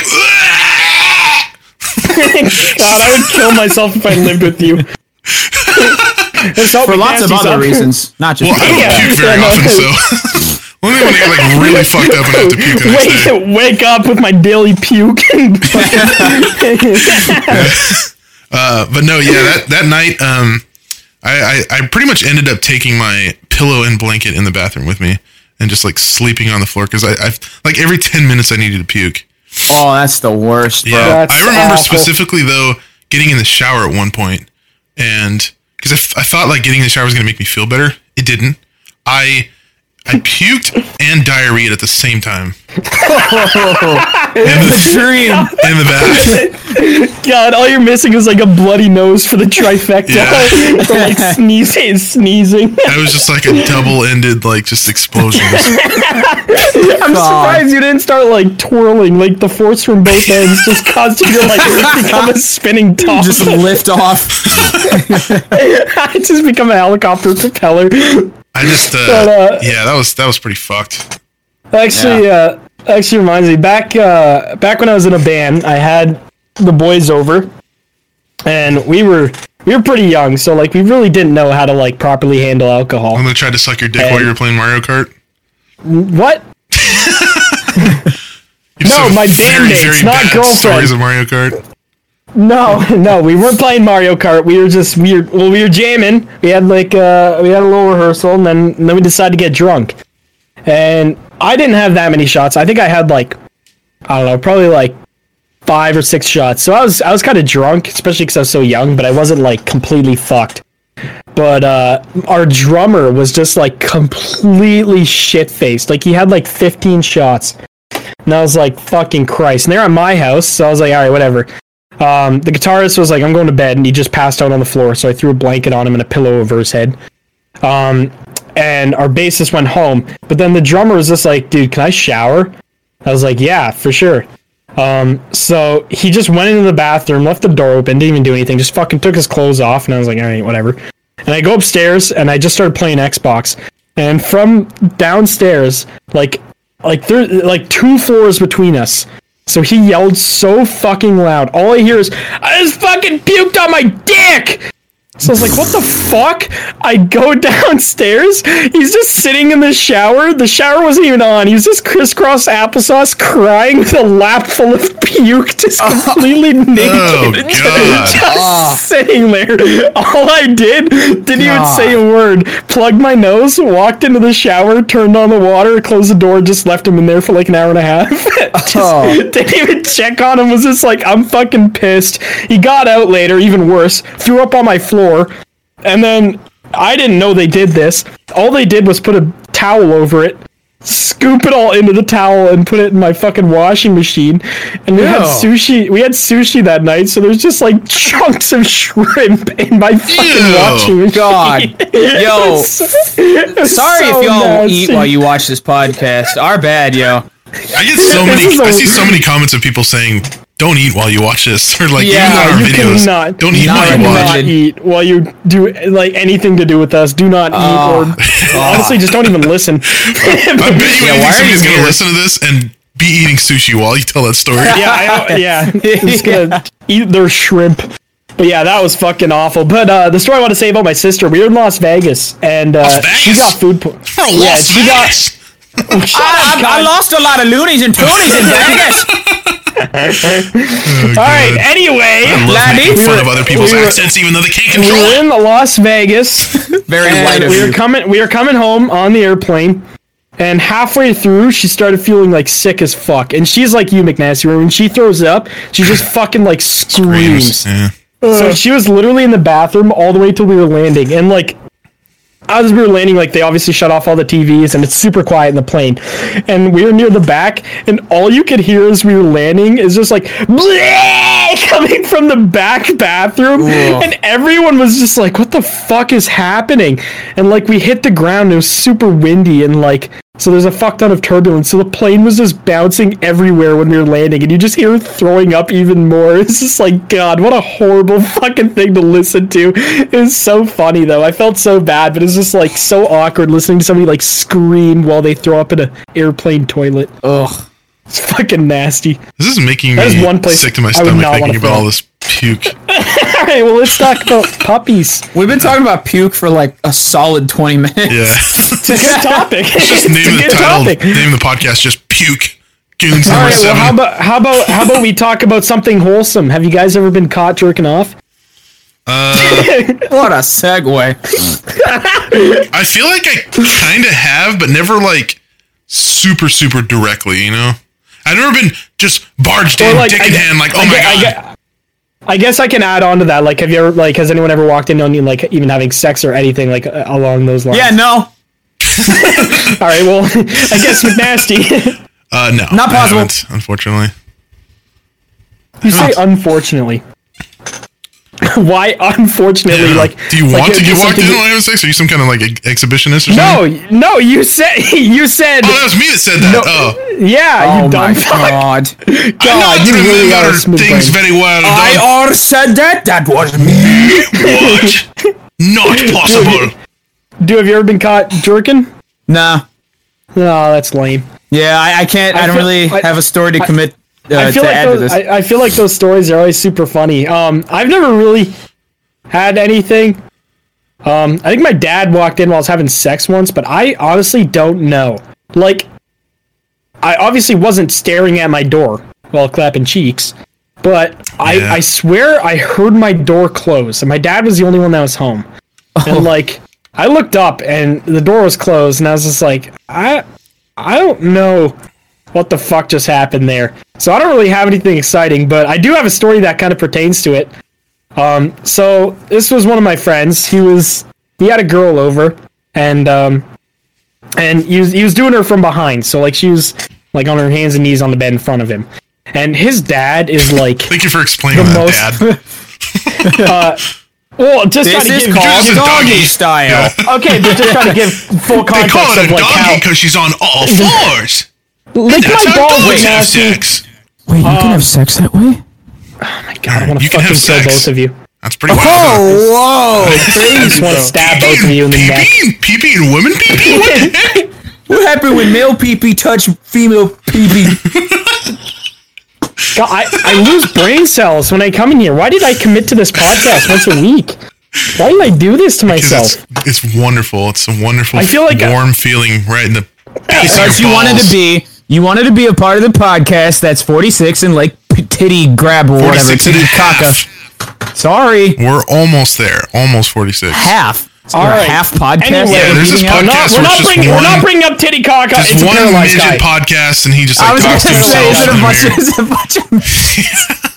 [SPEAKER 2] God, I would kill myself if I lived with you.
[SPEAKER 3] For lots of other reasons, not just.
[SPEAKER 1] Well, I don't puke very often, so only when I get like really fucked up and I have to puke the next day.
[SPEAKER 2] Wake up with my daily puke.
[SPEAKER 1] But no, yeah, that night, I pretty much ended up taking my pillow and blanket in the bathroom with me and just like sleeping on the floor because I've like every 10 minutes I needed to puke.
[SPEAKER 3] Oh, that's the worst, bro.
[SPEAKER 1] Yeah, I remember specifically though getting in the shower at one point, and because I thought like getting in the shower was gonna make me feel better. It didn't. I I puked and diarrhea at the same time.
[SPEAKER 3] Dream.
[SPEAKER 1] In the bath.
[SPEAKER 2] God, all you're missing is like a bloody nose for the trifecta.
[SPEAKER 1] Yeah.
[SPEAKER 2] For like sneezing.
[SPEAKER 1] I was just like a double-ended, like, just explosions.
[SPEAKER 2] I'm surprised you didn't start like twirling, like the force from both ends just caused you to like become a spinning top.
[SPEAKER 3] Just lift off.
[SPEAKER 2] I just become a helicopter propeller.
[SPEAKER 1] I just, yeah, that was pretty fucked.
[SPEAKER 2] Actually reminds me, back when I was in a band, I had the boys over, and we were pretty young, so like we really didn't know how to like properly handle alcohol.
[SPEAKER 1] I'm gonna try to suck your dick while you were playing Mario Kart.
[SPEAKER 2] What? No, my bandmates, not girlfriend.
[SPEAKER 1] Stories of Mario Kart.
[SPEAKER 2] No, we weren't playing Mario Kart. We were jamming. We had like a little rehearsal, and then we decided to get drunk. And I didn't have that many shots. I think I had like, I don't know, probably like 5 or 6 shots. So I was kind of drunk, especially because I was so young, but I wasn't like completely fucked. But our drummer was just like completely shit-faced. Like he had like 15 shots. And I was like, fucking Christ. And they're at my house, so I was like, all right, whatever. The guitarist was like, I'm going to bed, and he just passed out on the floor, so I threw a blanket on him and a pillow over his head. And our bassist went home, but then the drummer was just like, dude, can I shower? I was like, yeah, for sure. So he just went into the bathroom, left the door open, didn't even do anything, just fucking took his clothes off, and I was like, all right, whatever. And I go upstairs, and I just started playing Xbox, and from downstairs, like 2 floors between us, so he yelled so fucking loud. All I hear is, I just fucking puked on my dick! So I was like, what the fuck? I go downstairs. He's just sitting in the shower. The shower wasn't even on. He was just crisscross applesauce crying with a lap full of puke, just completely naked.
[SPEAKER 1] Oh, God.
[SPEAKER 2] Just sitting there. All I didn't even say a word. Plugged my nose, walked into the shower, turned on the water, closed the door, just left him in there for like an hour and a half. Didn't even check on him. Was just like, I'm fucking pissed. He got out later, even worse. Threw up on my floor. And then I didn't know they did this. All they did was put a towel over it, scoop it all into the towel, and put it in my fucking washing machine. And we had sushi. We had sushi that night, so there's just like chunks of shrimp in my fucking washing machine.
[SPEAKER 3] God, yo, sorry
[SPEAKER 2] so
[SPEAKER 3] if y'all
[SPEAKER 2] nasty.
[SPEAKER 3] eat while you watch this podcast. Our bad, yo.
[SPEAKER 1] I see so many comments of people saying, don't eat while you watch this. Or like, even on our videos, don't eat while you watch.
[SPEAKER 2] Not eat while you do like anything to do with us. Do not eat, or honestly, just don't even listen.
[SPEAKER 1] I bet you somebody's going to listen to this and be eating sushi while you tell that story.
[SPEAKER 2] Yeah. Just gonna eat their shrimp. But yeah, that was fucking awful. But the story I want to say about my sister, we were in Las Vegas, and she got food poisoning.
[SPEAKER 1] Yeah, she got.
[SPEAKER 3] I lost a lot of loonies and toonies in Vegas.
[SPEAKER 1] Oh,
[SPEAKER 2] all right, anyway.
[SPEAKER 1] I love making fun of other people's accents, even though they can't control
[SPEAKER 2] it. We were in Las Vegas.
[SPEAKER 3] Very light of you.
[SPEAKER 2] We were coming home on the airplane, and halfway through, she started feeling like sick as fuck. And she's like you, McNasty, where when she throws up, she just fucking like screams.
[SPEAKER 1] Yeah.
[SPEAKER 2] So she was literally in the bathroom all the way till we were landing, and like, as we were landing, like, they obviously shut off all the TVs, and it's super quiet in the plane. And we were near the back, and all you could hear as we were landing is just like, bleh, coming from the back bathroom. Ugh. And everyone was just like, what the fuck is happening? And, like, we hit the ground, and it was super windy, and, like, so there's a fuck ton of turbulence. So the plane was just bouncing everywhere when we were landing, and you just hear her throwing up even more. It's just like, God, what a horrible fucking thing to listen to. It was so funny, though. I felt so bad, but it was just like so awkward listening to somebody like scream while they throw up in an airplane toilet. Ugh. It's fucking nasty.
[SPEAKER 1] This is making me sick to my stomach thinking about all this puke.
[SPEAKER 2] Alright, well, let's talk about puppies.
[SPEAKER 3] We've been talking about puke for like a solid 20 minutes.
[SPEAKER 1] Yeah.
[SPEAKER 2] It's a good topic.
[SPEAKER 1] Just name the podcast just Puke. Goons
[SPEAKER 2] all
[SPEAKER 1] number
[SPEAKER 2] right,
[SPEAKER 1] 7.
[SPEAKER 2] Well, how about we talk about something wholesome? Have you guys ever been caught jerking off?
[SPEAKER 3] What a segue.
[SPEAKER 1] I feel like I kind of have, but never like super directly, you know? I've never been just barged in, like, dick in hand, like, oh my God.
[SPEAKER 2] I guess I can add on to that. Like, have you ever, like, has anyone ever walked in on you, like, even having sex or anything, like, along those lines?
[SPEAKER 3] Yeah, no.
[SPEAKER 2] All right, well, I guess McNasty.
[SPEAKER 1] No,
[SPEAKER 3] Not possible.
[SPEAKER 1] Unfortunately.
[SPEAKER 2] You say unfortunately. Why unfortunately?
[SPEAKER 1] Yeah.
[SPEAKER 2] Like,
[SPEAKER 1] do you want to get walked in
[SPEAKER 2] something-
[SPEAKER 1] while having sex? Are you some kind of like exhibitionist or something?
[SPEAKER 2] No, you said.
[SPEAKER 1] Oh, that was me that said that.
[SPEAKER 2] No,
[SPEAKER 1] Oh,
[SPEAKER 2] yeah, you
[SPEAKER 3] Oh my
[SPEAKER 2] dumb fuck.
[SPEAKER 3] God.
[SPEAKER 1] I know
[SPEAKER 2] God, you
[SPEAKER 1] to
[SPEAKER 2] really are a
[SPEAKER 1] remember
[SPEAKER 2] smooth
[SPEAKER 1] things
[SPEAKER 2] brain.
[SPEAKER 1] very well.
[SPEAKER 3] I all said that. That was me.
[SPEAKER 1] What? Not possible.
[SPEAKER 2] Dude, have you ever been caught jerking?
[SPEAKER 3] Nah.
[SPEAKER 2] No, that's lame.
[SPEAKER 3] Yeah, I can't. I don't really have a story to commit
[SPEAKER 2] I feel
[SPEAKER 3] to
[SPEAKER 2] like
[SPEAKER 3] add to
[SPEAKER 2] those,
[SPEAKER 3] this.
[SPEAKER 2] I feel like those stories are always super funny. I've never really had anything. I think my dad walked in while I was having sex once, but I honestly don't know. Like, I obviously wasn't staring at my door while clapping cheeks, but I swear I heard my door close, and my dad was the only one that was home. And like, I looked up and the door was closed, and I was just like, I don't know what the fuck just happened there. So I don't really have anything exciting, but I do have a story that kind of pertains to it. So this was one of my friends. He had a girl over, and he was doing her from behind. So like she was like on her hands and knees on the bed in front of him. And his dad is like
[SPEAKER 1] Thank you for explaining that, Dad.
[SPEAKER 2] well, just
[SPEAKER 3] This
[SPEAKER 2] trying to
[SPEAKER 3] is
[SPEAKER 2] give
[SPEAKER 3] called
[SPEAKER 1] Just a
[SPEAKER 3] doggy
[SPEAKER 1] doggy.
[SPEAKER 3] style.
[SPEAKER 2] okay, but just trying to give full
[SPEAKER 1] They
[SPEAKER 2] context
[SPEAKER 1] call it
[SPEAKER 2] of
[SPEAKER 1] a
[SPEAKER 2] like
[SPEAKER 1] doggy
[SPEAKER 2] how
[SPEAKER 1] because she's on all fours.
[SPEAKER 2] lick
[SPEAKER 1] That's
[SPEAKER 2] my
[SPEAKER 1] how
[SPEAKER 2] balls
[SPEAKER 1] dogs
[SPEAKER 2] with
[SPEAKER 1] have
[SPEAKER 2] nasty.
[SPEAKER 1] sex.
[SPEAKER 3] Wait, you can have sex that way?
[SPEAKER 2] Oh my god, I want to
[SPEAKER 1] You can
[SPEAKER 2] fucking
[SPEAKER 1] have
[SPEAKER 2] kill
[SPEAKER 1] sex.
[SPEAKER 2] both of you.
[SPEAKER 1] That's pretty wild.
[SPEAKER 3] Oh, whoa!
[SPEAKER 2] I just want to stab both of you in the neck.
[SPEAKER 1] Pee-pee and women pee-pee? What the heck?
[SPEAKER 3] What happened when male pee-pee touch female pee-pee?
[SPEAKER 2] God, I lose brain cells when I come in here. Why did I commit to this podcast once a week? Why did I do this to myself?
[SPEAKER 1] Because it's wonderful. It's a wonderful,
[SPEAKER 2] I feel like
[SPEAKER 1] warm feeling right in the base of
[SPEAKER 3] Because
[SPEAKER 1] your balls.
[SPEAKER 3] you wanted to be a part of the podcast that's 46 and like titty grab or whatever,
[SPEAKER 1] 46 and
[SPEAKER 3] titty
[SPEAKER 1] a half.
[SPEAKER 3] caca. Sorry,
[SPEAKER 1] We're almost there. Almost 46.
[SPEAKER 3] half.
[SPEAKER 2] All
[SPEAKER 3] You're a
[SPEAKER 2] right.
[SPEAKER 3] half podcast.
[SPEAKER 2] Anyway,
[SPEAKER 1] Yeah, there's this
[SPEAKER 3] beating out?
[SPEAKER 1] podcast
[SPEAKER 2] we're
[SPEAKER 1] where
[SPEAKER 2] not
[SPEAKER 1] it's just
[SPEAKER 2] bringing we're not
[SPEAKER 1] one,
[SPEAKER 2] bringing up titty caca.
[SPEAKER 1] just
[SPEAKER 2] It's a
[SPEAKER 1] one
[SPEAKER 2] paralyzed
[SPEAKER 1] midget
[SPEAKER 2] guy.
[SPEAKER 1] podcast, and he just
[SPEAKER 3] I
[SPEAKER 1] like
[SPEAKER 3] was
[SPEAKER 1] talks to
[SPEAKER 3] gonna say,
[SPEAKER 1] himself.
[SPEAKER 3] is it a
[SPEAKER 1] on
[SPEAKER 3] bunch?
[SPEAKER 1] here.
[SPEAKER 3] Is it a bunch of?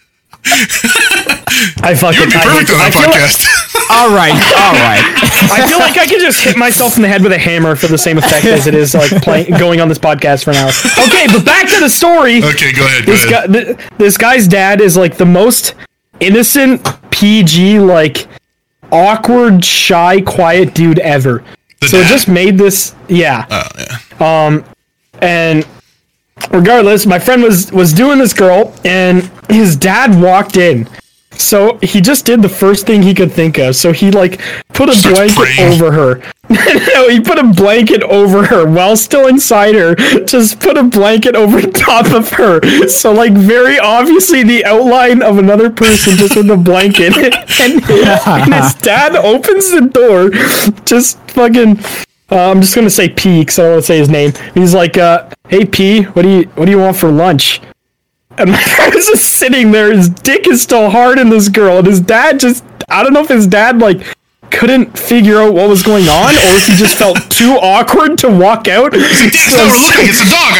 [SPEAKER 2] I fucking.
[SPEAKER 1] You'd be perfect on that
[SPEAKER 2] I feel like-
[SPEAKER 1] podcast.
[SPEAKER 3] All right.
[SPEAKER 2] I feel like I could just hit myself in the head with a hammer for the same effect as it is like going on this podcast for an hour. Okay, but back to the story.
[SPEAKER 1] Okay, go ahead.
[SPEAKER 2] This guy's dad is like the most innocent, PG, like awkward, shy, quiet dude ever. So it
[SPEAKER 1] dad?
[SPEAKER 2] just made this, yeah.
[SPEAKER 1] Oh, yeah.
[SPEAKER 2] And regardless, my friend was doing this girl, and his dad walked in. So he just did the first thing he could think of. So he like put a
[SPEAKER 1] Starts
[SPEAKER 2] blanket
[SPEAKER 1] praying.
[SPEAKER 2] over her. No, he put a blanket over her while still inside her. Just put a blanket over top of her. So like very obviously the outline of another person just with a blanket. and his dad opens the door, just fucking. I'm just gonna say P because I don't want to say his name. He's like, "Hey P, what do you want for lunch?" And my friend was just sitting there. His dick is still hard in this girl, and his dad just—I don't know if his dad like couldn't figure out what was going on, or if he just felt too awkward to walk out.
[SPEAKER 1] Dad, it's not looking. It's a dog.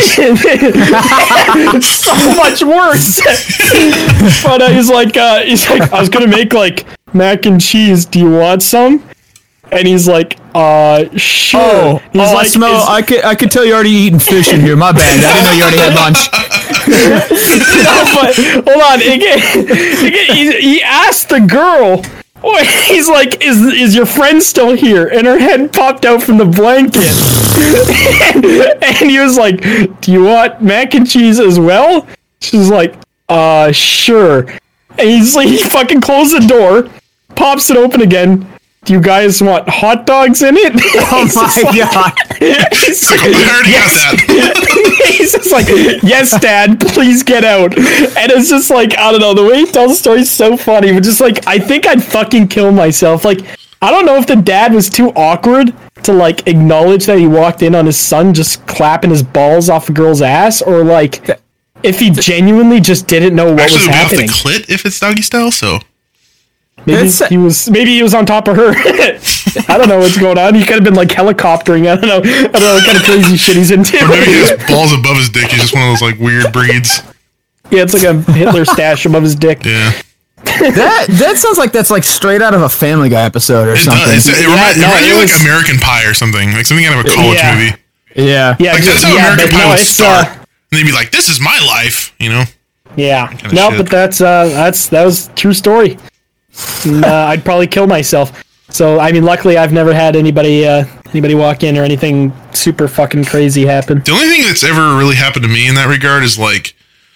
[SPEAKER 1] I promise.
[SPEAKER 2] It's so much worse. But he's like, I was gonna make like mac and cheese. Do you want some? And he's like, sure. He's
[SPEAKER 3] I
[SPEAKER 2] like,
[SPEAKER 3] smell. I could tell you already eating fish in here. My bad. I didn't know you already had lunch.
[SPEAKER 2] No, but hold on. He asked the girl. He's like, is your friend still here? And her head popped out from the blanket. and he was like, do you want mac and cheese as well? She's like, sure. And he fucking closed the door, pops it open again. Do you guys want hot dogs in it?
[SPEAKER 3] Oh my god!
[SPEAKER 2] He's
[SPEAKER 1] I already got that.
[SPEAKER 2] He's just like, yes, Dad, please get out. And it's just like, I don't know, the way he tells the story is so funny, but just like, I think I'd fucking kill myself. Like, I don't know if the dad was too awkward to like acknowledge that he walked in on his son just clapping his balls off a girl's ass, or like if he genuinely just didn't know what
[SPEAKER 1] Actually,
[SPEAKER 2] was
[SPEAKER 1] it'll be
[SPEAKER 2] happening.
[SPEAKER 1] off the clit if it's doggy style. So
[SPEAKER 2] Maybe he was on top of her. I don't know what's going on. He could have been like helicoptering. I don't know what kind of crazy shit he's into.
[SPEAKER 1] or maybe he has balls above his dick. He's just one of those like weird breeds.
[SPEAKER 2] Yeah, it's like a Hitler stash above his dick.
[SPEAKER 1] Yeah.
[SPEAKER 3] That sounds like that's like straight out of a Family Guy episode or something.
[SPEAKER 1] It reminds you like American Pie or something, like something out of a college movie.
[SPEAKER 3] Yeah,
[SPEAKER 1] like that's how American Pie would start. And they'd be like, "This is my life," you know.
[SPEAKER 2] Yeah, no, shit. But that was true story. I'd probably kill myself. So I mean, luckily I've never had anybody walk in or anything super fucking crazy happen.
[SPEAKER 1] The only thing that's ever really happened to me in that regard is like,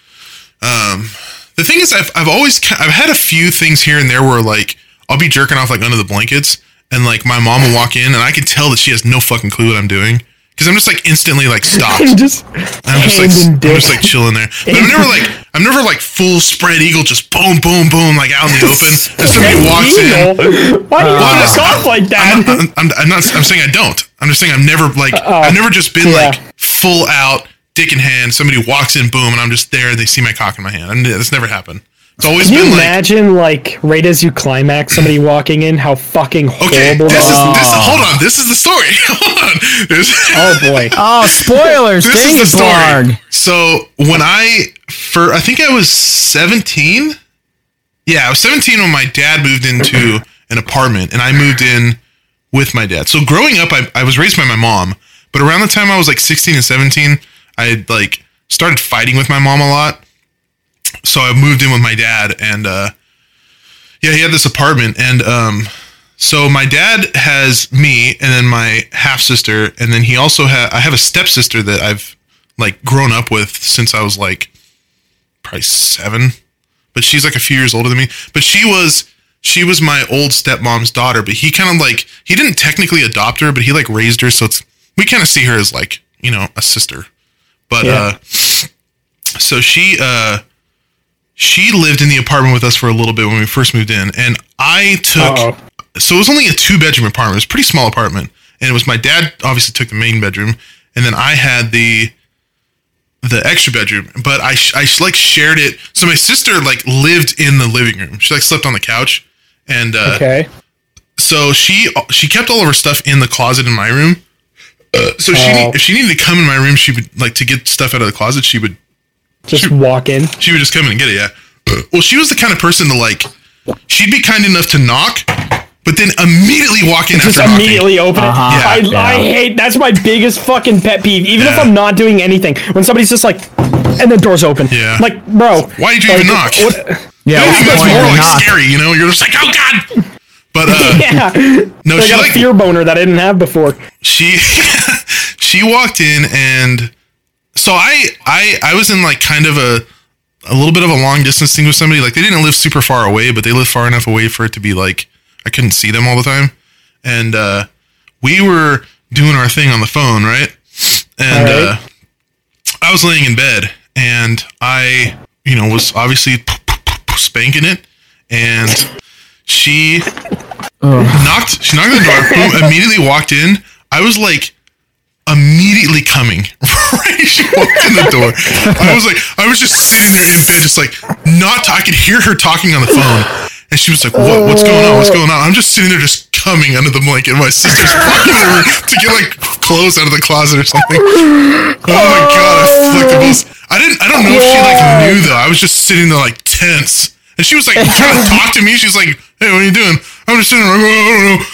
[SPEAKER 1] the thing is I've had a few things here and there where like I'll be jerking off like under the blankets and like my mom will walk in and I can tell that she has no fucking clue what I'm doing. Because I'm just like instantly like stopped. I'm just like chilling there. But I'm never like full spread eagle, just boom, boom, boom, like out in the open. And somebody walks in.
[SPEAKER 2] Why do you talk like that?
[SPEAKER 1] I'm saying I don't. I'm just saying I've never just been like full out, dick in hand. Somebody walks in, boom, and I'm just there. And they see my cock in my hand. That's never happened. It's always
[SPEAKER 2] Can
[SPEAKER 1] been
[SPEAKER 2] you imagine, like, right as you climax, somebody walking in, how fucking horrible
[SPEAKER 1] hold on, this is the story. Hold on.
[SPEAKER 2] Oh, boy.
[SPEAKER 3] Oh, spoilers. Dang it, Blarg.
[SPEAKER 1] So, when I think I was 17. Yeah, I was 17 when my dad moved into an apartment, and I moved in with my dad. So, growing up, I was raised by my mom, but around the time I was, like, 16 and 17, I, like, started fighting with my mom a lot. So I moved in with my dad, and he had this apartment, and so my dad has me, and then my half sister, and then I have a stepsister that I've like grown up with since I was like probably 7, but she's like a few years older than me. But she was my old stepmom's daughter, but he kind of like he didn't technically adopt her, but he like raised her, so we kind of see her as like, you know, a sister. But so she lived in the apartment with us for a little bit when we first moved in, and I took. So it was only a 2-bedroom apartment. It was a pretty small apartment, and it was my dad obviously took the main bedroom, and then I had the extra bedroom. But I like shared it. So my sister like lived in the living room. She like slept on the couch, and so she kept all of her stuff in the closet in my room. So if she needed to come in my room, she would like to get stuff out of the closet. She would.
[SPEAKER 2] Walk in.
[SPEAKER 1] She would just come in and get it, yeah. Well, she was the kind of person to like, she'd be kind enough to knock, but then immediately walk in
[SPEAKER 2] just
[SPEAKER 1] after
[SPEAKER 2] immediately
[SPEAKER 1] knocking.
[SPEAKER 2] Open it. I hate, that's my biggest fucking pet peeve. Even if I'm not doing anything, when somebody's just like, and the door's open.
[SPEAKER 1] Yeah.
[SPEAKER 2] Like, bro.
[SPEAKER 1] Why did you even knock?
[SPEAKER 3] Yeah.
[SPEAKER 1] That's more like scary, you know? You're just like, oh God. But,
[SPEAKER 2] no, she got a fear boner that I didn't have before.
[SPEAKER 1] She walked in and... So I was in like kind of a little bit of a long distance thing with somebody. Like they didn't live super far away, but they lived far enough away for it to be like I couldn't see them all the time. And we were doing our thing on the phone, right? And I was laying in bed, and I, you know, was obviously spanking it, and she knocked. She knocked on the door. Boom! Immediately walked in. I was like. Immediately coming right she walked in the door. I was just sitting there in bed just like I could hear her talking on the phone, and she was like, what's going on? I'm just sitting there just coming under the blanket. My sister's walking over to get like clothes out of the closet or something. Oh my God, I don't know if she like knew though. I was just sitting there like tense, and she was like trying to talk to me. She's like, hey, what are you doing? I'm just sitting there like, I don't know.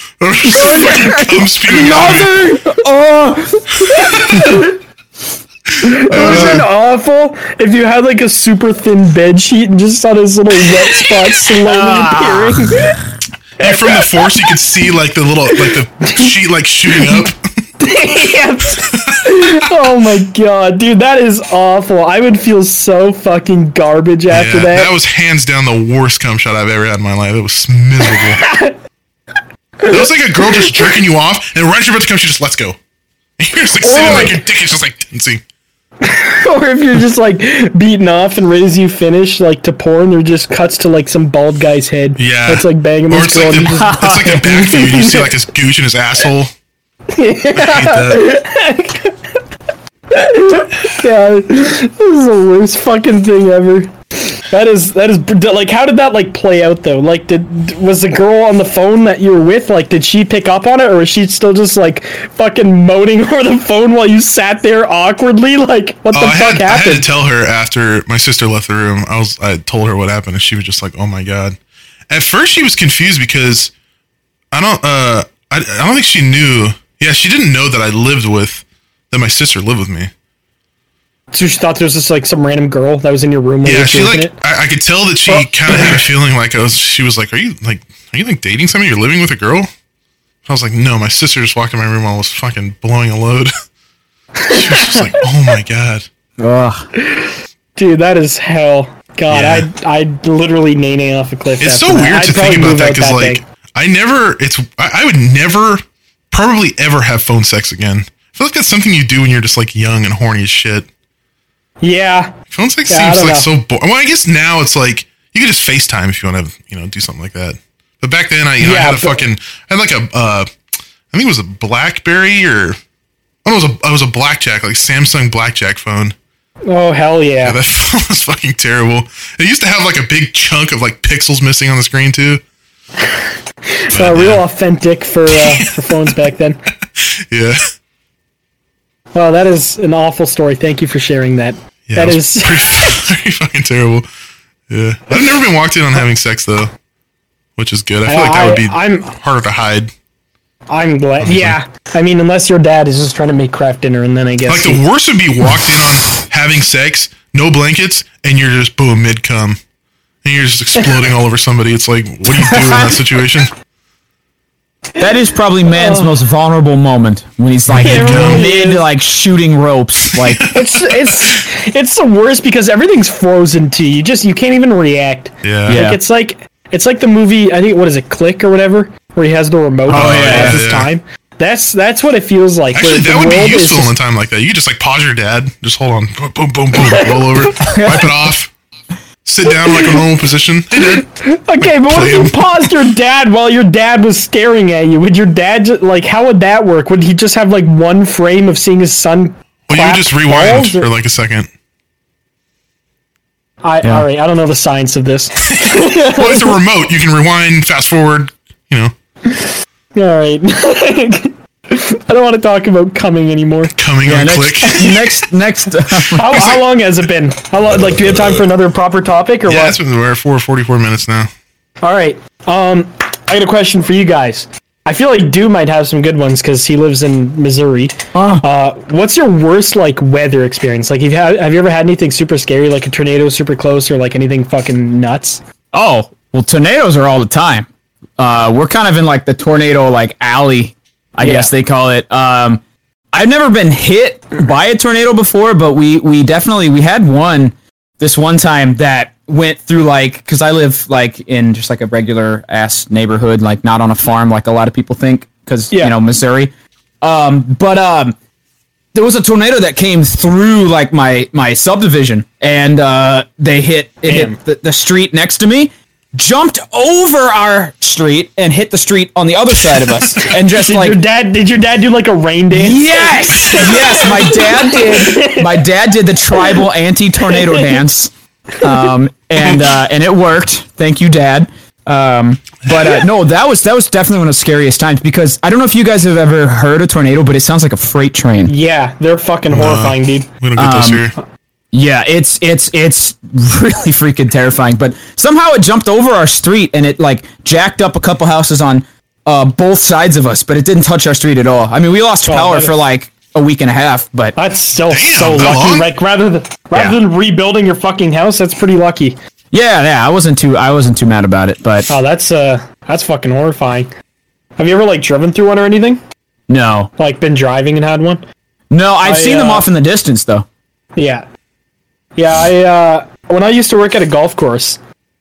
[SPEAKER 2] Wasn't awful if you had like a super thin bed sheet and just saw this little wet spot slowly appearing.
[SPEAKER 1] And from the force, you could see like the little the sheet like shooting up.
[SPEAKER 2] Oh my God, dude, that is awful. I would feel so fucking garbage after that.
[SPEAKER 1] That was hands down the worst cum shot I've ever had in my life. It was miserable. It was like a girl just jerking you off, and right as you're about to come, she just lets go. And you're just like sitting like your dick is just like tensing.
[SPEAKER 2] Or if you're just like beaten off and right as you finish like to porn, there just cuts to like some bald guy's head.
[SPEAKER 1] Yeah.
[SPEAKER 2] It's like banging this girl.
[SPEAKER 1] Like it's like the back view, and you see like his gooch in his asshole. I hate that.
[SPEAKER 2] God, this is the worst fucking thing ever. That is like, how did that like play out though? Like, was the girl on the phone that you were with, like, did she pick up on it, or was she still just like fucking moaning over the phone while you sat there awkwardly? Like, what the fuck happened?
[SPEAKER 1] I had to tell her after my sister left the room. I told her what happened, and she was just like, "Oh my God." at first she was confused because I don't think she knew. Yeah, she didn't know that that my sister lived with me.
[SPEAKER 2] So she thought there was just like some random girl that was in your room.
[SPEAKER 1] Yeah, she like I could tell that she kind of had a feeling like she was like, are you dating somebody? You're living with a girl? I was like, no, my sister just walked in my room while I was fucking blowing a load. She was just like, oh my god.
[SPEAKER 3] Ugh.
[SPEAKER 2] Dude, that is hell. God,
[SPEAKER 1] Yeah.
[SPEAKER 2] I'd literally nay off a cliff.
[SPEAKER 1] It's
[SPEAKER 2] after
[SPEAKER 1] so
[SPEAKER 2] that.
[SPEAKER 1] weird
[SPEAKER 2] I'd
[SPEAKER 1] to
[SPEAKER 2] probably
[SPEAKER 1] think about
[SPEAKER 2] move
[SPEAKER 1] that
[SPEAKER 2] out
[SPEAKER 1] because like
[SPEAKER 2] day.
[SPEAKER 1] I would never probably ever have phone sex again. I feel like that's something you do when you're just like young and horny as shit.
[SPEAKER 2] Yeah.
[SPEAKER 1] Phone sex
[SPEAKER 2] Yeah,
[SPEAKER 1] seems like
[SPEAKER 2] know.
[SPEAKER 1] so boring. Well, I guess now it's like you can just FaceTime if you want to do something like that. But back then I had I think it was a BlackBerry it was a Blackjack, like Samsung Blackjack phone.
[SPEAKER 2] Oh hell yeah.
[SPEAKER 1] Yeah, that phone was fucking terrible. It used to have like a big chunk of like pixels missing on the screen too.
[SPEAKER 2] Real authentic for phones back then.
[SPEAKER 1] Yeah.
[SPEAKER 2] Oh, that is an awful story. Thank you for sharing that.
[SPEAKER 1] Yeah,
[SPEAKER 2] That
[SPEAKER 1] it
[SPEAKER 2] is
[SPEAKER 1] was pretty fucking terrible. Yeah. I've never been walked in on having sex though, which is good. I feel like that would be harder to hide.
[SPEAKER 2] I'm glad. Yeah. I mean, unless your dad is just trying to make craft dinner, and then I guess
[SPEAKER 1] Like the worst would be walked in on having sex, no blankets, and you're just boom mid cum, and you're just exploding all over somebody. It's like, what do you do in that situation?
[SPEAKER 3] That is probably man's most vulnerable moment when he's like
[SPEAKER 2] It really
[SPEAKER 3] mid
[SPEAKER 2] is.
[SPEAKER 3] like shooting ropes. Like
[SPEAKER 2] it's the worst because everything's frozen to you. You can't even react.
[SPEAKER 1] Yeah.
[SPEAKER 3] Yeah.
[SPEAKER 2] It's like the movie. I think what is it, Click or whatever, where he has the remote.
[SPEAKER 1] Oh,
[SPEAKER 2] and
[SPEAKER 1] yeah,
[SPEAKER 2] has his
[SPEAKER 1] yeah.
[SPEAKER 2] time. That's what it feels like.
[SPEAKER 1] Actually,
[SPEAKER 2] where
[SPEAKER 1] that
[SPEAKER 2] the
[SPEAKER 1] would be
[SPEAKER 2] world is
[SPEAKER 1] useful
[SPEAKER 2] just-
[SPEAKER 1] in a time like that. You could just like pause your dad, just hold on, boom, boom, boom, boom, roll over, wipe it off, sit down like a normal position. Hey, Dad.
[SPEAKER 2] Okay, but what
[SPEAKER 1] play
[SPEAKER 2] if you
[SPEAKER 1] him.
[SPEAKER 2] paused your dad while your dad was staring at you? Would your dad how would that work? Would he just have like one frame of seeing his son?
[SPEAKER 1] Well, you
[SPEAKER 2] clap
[SPEAKER 1] would just rewind
[SPEAKER 2] balls, or-
[SPEAKER 1] for like a second.
[SPEAKER 2] All right, I don't know the science of this.
[SPEAKER 1] Well, it's a remote. You can rewind, fast forward.
[SPEAKER 2] All right. I don't want to talk about coming anymore.
[SPEAKER 1] Coming on click.
[SPEAKER 3] next.
[SPEAKER 2] How long has it been? How long? Like, do you have time for another proper topic or
[SPEAKER 1] Yeah,
[SPEAKER 2] what?
[SPEAKER 1] it's been we're at 44 minutes now.
[SPEAKER 2] All right. I got a question for you guys. I feel like Dew might have some good ones because he lives in Missouri. What's your worst like weather experience? Like, have you ever had anything super scary, like a tornado super close, or like anything fucking nuts?
[SPEAKER 3] Oh well, tornadoes are all the time. We're kind of in like the tornado like alley, I guess they call it. I've never been hit by a tornado before, but we definitely had one this one time that went through like, because I live like in just like a regular ass neighborhood, like not on a farm like a lot of people think, because Missouri. But there was a tornado that came through like my subdivision, and they hit the street next to me, jumped over our street and hit the street on the other side of us, and just
[SPEAKER 2] Did your dad do like a rain dance?
[SPEAKER 3] Yes, my dad did the tribal anti-tornado dance, and it worked. Thank you, Dad. No, that was definitely one of the scariest times, because I don't know if you guys have ever heard a tornado, but it sounds like a freight train.
[SPEAKER 2] Yeah, they're fucking horrifying, dude.
[SPEAKER 1] We don't get those here.
[SPEAKER 3] Yeah, it's really freaking terrifying. But somehow it jumped over our street and it like jacked up a couple houses on both sides of us, but it didn't touch our street at all. I mean, we lost power for like a week and a half, but
[SPEAKER 2] That's still so
[SPEAKER 1] that
[SPEAKER 2] lucky.
[SPEAKER 1] long?
[SPEAKER 2] Like rather than rebuilding your fucking house, that's pretty lucky.
[SPEAKER 3] yeah, I wasn't too mad about it. But
[SPEAKER 2] Oh, that's fucking horrifying. Have you ever like driven through one or anything?
[SPEAKER 3] no,
[SPEAKER 2] Like been driving and had one?
[SPEAKER 3] I've seen them off in the distance though.
[SPEAKER 2] Yeah. Yeah, when I used to work at a golf course,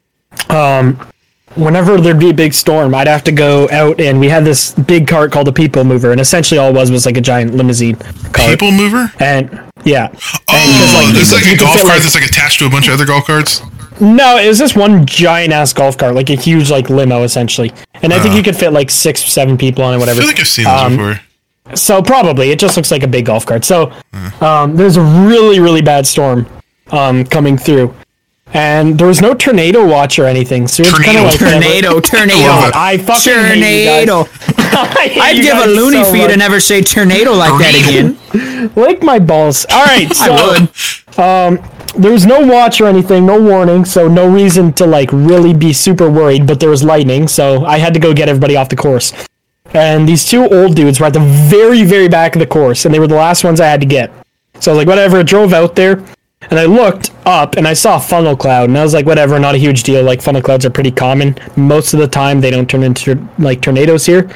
[SPEAKER 2] whenever there'd be a big storm, I'd have to go out, and we had this big cart called a people mover, and essentially all it was like a giant limousine cart.
[SPEAKER 1] People mover?
[SPEAKER 2] And yeah.
[SPEAKER 1] Oh, it's like a
[SPEAKER 2] you could
[SPEAKER 1] golf
[SPEAKER 2] fit,
[SPEAKER 1] cart
[SPEAKER 2] like-
[SPEAKER 1] that's like attached to a bunch of other golf carts.
[SPEAKER 2] No, it was this one giant ass golf cart, like a huge like limo essentially. And I think you could fit like 6-7 people on it,
[SPEAKER 1] I
[SPEAKER 2] whatever.
[SPEAKER 1] feel like I've seen those before.
[SPEAKER 2] So probably it just looks like a big golf cart. So there's a really, really bad storm coming through, and there was no tornado watch or anything. So it's kind of like
[SPEAKER 3] Tornado.
[SPEAKER 2] I fucking hate you
[SPEAKER 3] Tornado.
[SPEAKER 2] guys. I hate
[SPEAKER 3] I'd
[SPEAKER 2] you
[SPEAKER 3] give a
[SPEAKER 2] guys
[SPEAKER 3] loony
[SPEAKER 2] so
[SPEAKER 3] for you to
[SPEAKER 2] much.
[SPEAKER 3] never say tornado like that again.
[SPEAKER 2] Lick my balls. All right, so
[SPEAKER 3] I would.
[SPEAKER 2] there was no watch or anything, no warning, so no reason to like really be super worried, but there was lightning, so I had to go get everybody off the course. And these two old dudes were at the very, very back of the course, and they were the last ones I had to get. So I was like, whatever, I drove out there, and I looked up, and I saw a funnel cloud, and I was like, whatever, not a huge deal, like, funnel clouds are pretty common. Most of the time, they don't turn into, like, tornadoes here.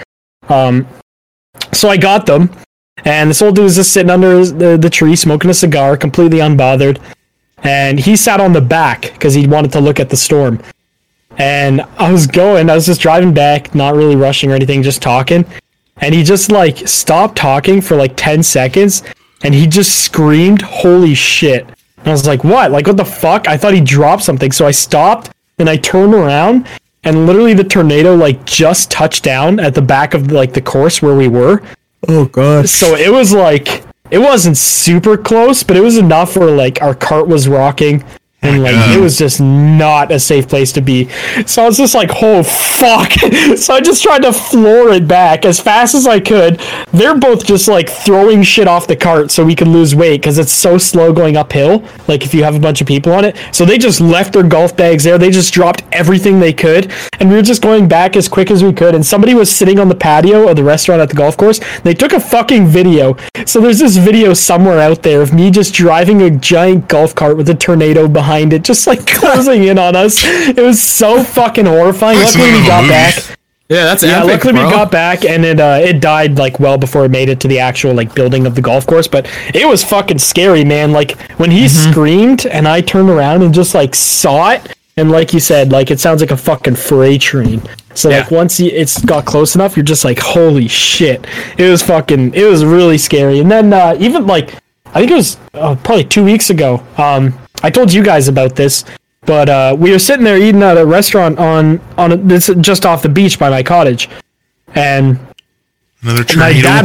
[SPEAKER 2] So I got them, and this old dude was just sitting under the tree, smoking a cigar, completely unbothered, and he sat on the back, because he wanted to look at the storm. And I was just driving back, not really rushing or anything, just talking. And he just, like, stopped talking for, like, 10 seconds. And he just screamed, holy shit. And I was like, what? Like, what the fuck? I thought he dropped something. So I stopped, and I turned around. And literally the tornado, like, just touched down at the back of, like, the course where we were.
[SPEAKER 3] Oh, God.
[SPEAKER 2] So it was, like, it wasn't super close, but it was enough where, like, our cart was rocking. And, like, it was just not a safe place to be. So I was just like, oh, fuck. So I just tried to floor it back as fast as I could. They're both just, like, throwing shit off the cart so we could lose weight because it's so slow going uphill, like, if you have a bunch of people on it. So they just left their golf bags there. They just dropped everything they could. And we were just going back as quick as we could. And somebody was sitting on the patio of the restaurant at the golf course. They took a fucking video. So there's this video somewhere out there of me just driving a giant golf cart with a tornado behind it, just like closing in on us. It was so fucking horrifying. Luckily we got back.
[SPEAKER 3] Yeah, that's epic,
[SPEAKER 2] luckily
[SPEAKER 3] bro.
[SPEAKER 2] we got back, and it died like well before it made it to the actual like building of the golf course. But it was fucking scary, man. Like when he screamed and I turned around and just like saw it, and like you said, like it sounds like a fucking freight train. So like once it's got close enough, you're just like, holy shit. It was really scary. And then even like I think it was probably 2 weeks ago. I told you guys about this, but we were sitting there eating at a restaurant this just off the beach by my cottage, and
[SPEAKER 1] another tornado.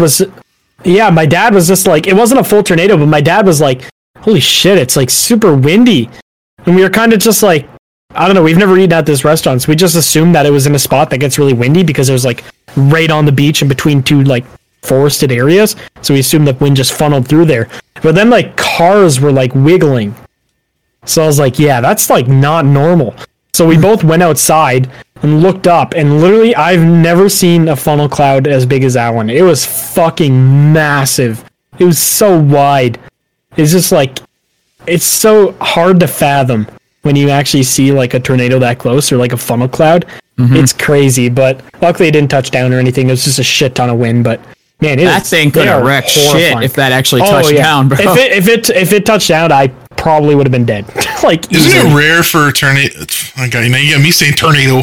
[SPEAKER 2] My dad was just like, it wasn't a full tornado, but my dad was like, holy shit, it's like super windy, and we were kind of just like, I don't know, we've never eaten at this restaurant, so we just assumed that it was in a spot that gets really windy because it was like right on the beach in between two like forested areas, so we assumed the wind just funneled through there. But then like cars were like wiggling. So I was like, yeah, that's like not normal. So we both went outside and looked up, and literally I've never seen a funnel cloud as big as that one. It was fucking massive. It was so wide. It's just like, it's so hard to fathom when you actually see like a tornado that close or like a funnel cloud. It's crazy, but luckily it didn't touch down or anything. It was just a shit ton of wind, but man,
[SPEAKER 3] that thing could have wrecked shit if that actually touched down, bro.
[SPEAKER 2] If it touched down, I probably would have been dead. Like,
[SPEAKER 1] isn't it rare for tornado? Okay, now you got me saying tornado.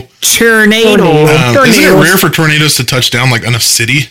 [SPEAKER 1] Isn't it rare for tornadoes to touch down like on a city?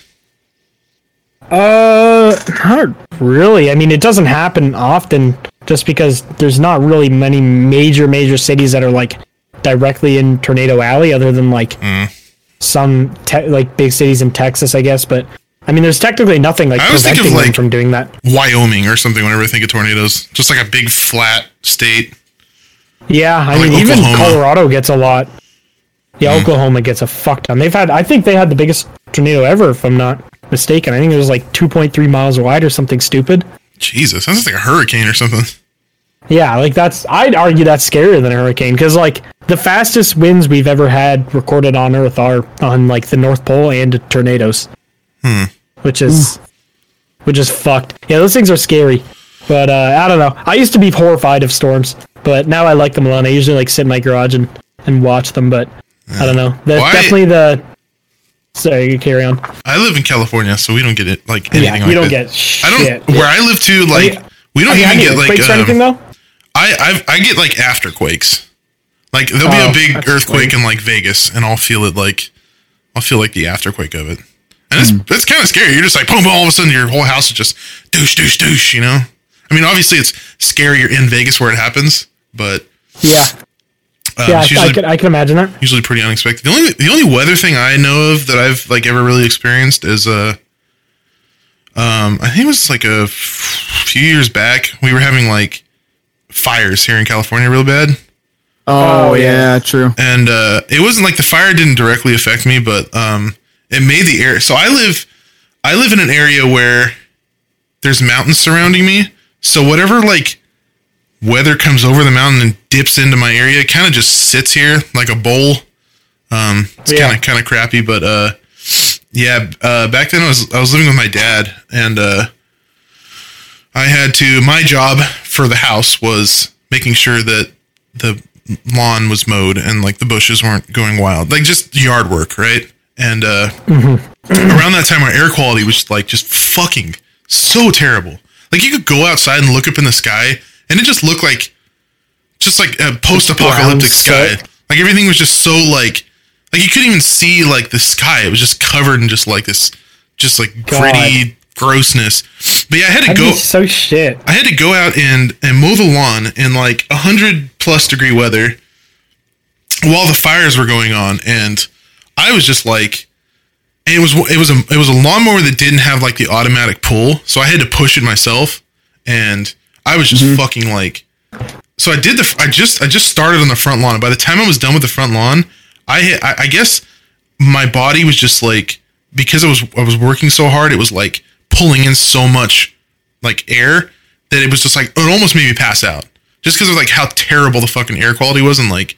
[SPEAKER 2] Not really. I mean, it doesn't happen often, just because there's not really many major cities that are like directly in Tornado Alley, other than like some like big cities in Texas, I guess. But I mean, there's technically nothing like preventing them from doing that.
[SPEAKER 1] Wyoming or something. Whenever I think of tornadoes, just like a big flat state.
[SPEAKER 2] Yeah, I mean,
[SPEAKER 1] like
[SPEAKER 2] even
[SPEAKER 1] Oklahoma.
[SPEAKER 2] Colorado gets a lot. Yeah, Oklahoma gets a fuck ton. I think they had the biggest tornado ever, if I'm not mistaken. I think it was like 2.3 miles wide or something stupid.
[SPEAKER 1] Jesus, sounds like a hurricane or something.
[SPEAKER 2] Yeah, like I'd argue that's scarier than a hurricane, because like the fastest winds we've ever had recorded on Earth are on like the North Pole and tornadoes, which is fucked. Yeah, those things are scary, but I don't know. I used to be horrified of storms, but now I like them a lot. I usually like sit in my garage and watch them, but I don't know. That's definitely the. Sorry, you carry on.
[SPEAKER 1] I live in California, so we don't get it like anything.
[SPEAKER 2] Yeah, you don't get shit.
[SPEAKER 1] I don't. Where I live too, like we don't even get like
[SPEAKER 2] quakes or anything though.
[SPEAKER 1] I get like afterquakes. Like there'll be a big earthquake in like Vegas, and I'll feel it like the afterquake of it, and it's kind of scary. You're just like boom, boom, all of a sudden your whole house is just douche, douche, douche. You know, I mean, obviously it's scarier in Vegas where it happens, but
[SPEAKER 2] yeah. I can imagine that.
[SPEAKER 1] Usually pretty unexpected. The only weather thing I know of that I've like ever really experienced is I think it was like a few years back. We were having like fires here in California real bad.
[SPEAKER 3] Oh yeah, true.
[SPEAKER 1] And it wasn't like the fire didn't directly affect me, but it made the air. So I live in an area where there's mountains surrounding me. So whatever like weather comes over the mountain and dips into my area. It kind of just sits here like a bowl. It's kind of crappy, but back then I was living with my dad, and I had to. My job for the house was making sure that the lawn was mowed and like the bushes weren't going wild, like just yard work, right? And around that time, our air quality was like just fucking so terrible. Like you could go outside and look up in the sky, and it just looked like a post-apocalyptic sky. Like everything was just so like you couldn't even see like the sky. It was just covered in just like this, just like gritty grossness. But yeah, I had to go.
[SPEAKER 2] So shit.
[SPEAKER 1] I had to go out and mow the lawn in like 100+ degree weather while the fires were going on, and I was just like, it was a lawnmower that didn't have like the automatic pull, so I had to push it myself, and I was just fucking like. So I just started on the front lawn, and by the time I was done with the front lawn, I guess my body was just like, because I was working so hard, it was like pulling in so much like air that it was just like, it almost made me pass out, just because of like how terrible the fucking air quality was. And like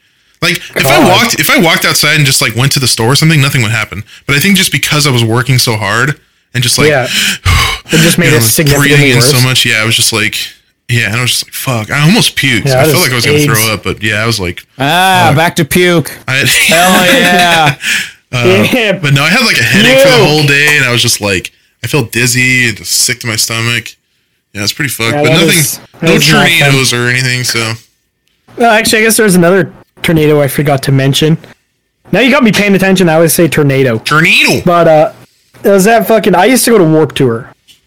[SPEAKER 1] if I walked outside and just like went to the store or something, nothing would happen. But I think just because I was working so hard and just like
[SPEAKER 2] it just made it significantly
[SPEAKER 1] breathing in
[SPEAKER 2] worse.
[SPEAKER 1] so much, and I was just like, and I was just like, fuck, I almost puked. I felt like I was gonna throw up, but I was like,
[SPEAKER 3] back to puke. Hell yeah.
[SPEAKER 1] But no, I had like a headache for the whole day, and I was just like, I felt dizzy and just sick to my stomach. Yeah, it's pretty fucked, but no tornadoes or anything. So,
[SPEAKER 2] actually, I guess there's another tornado I forgot to mention. Now you got me paying attention. I always say tornado. But it was that fucking. I used to go to Warped Tour.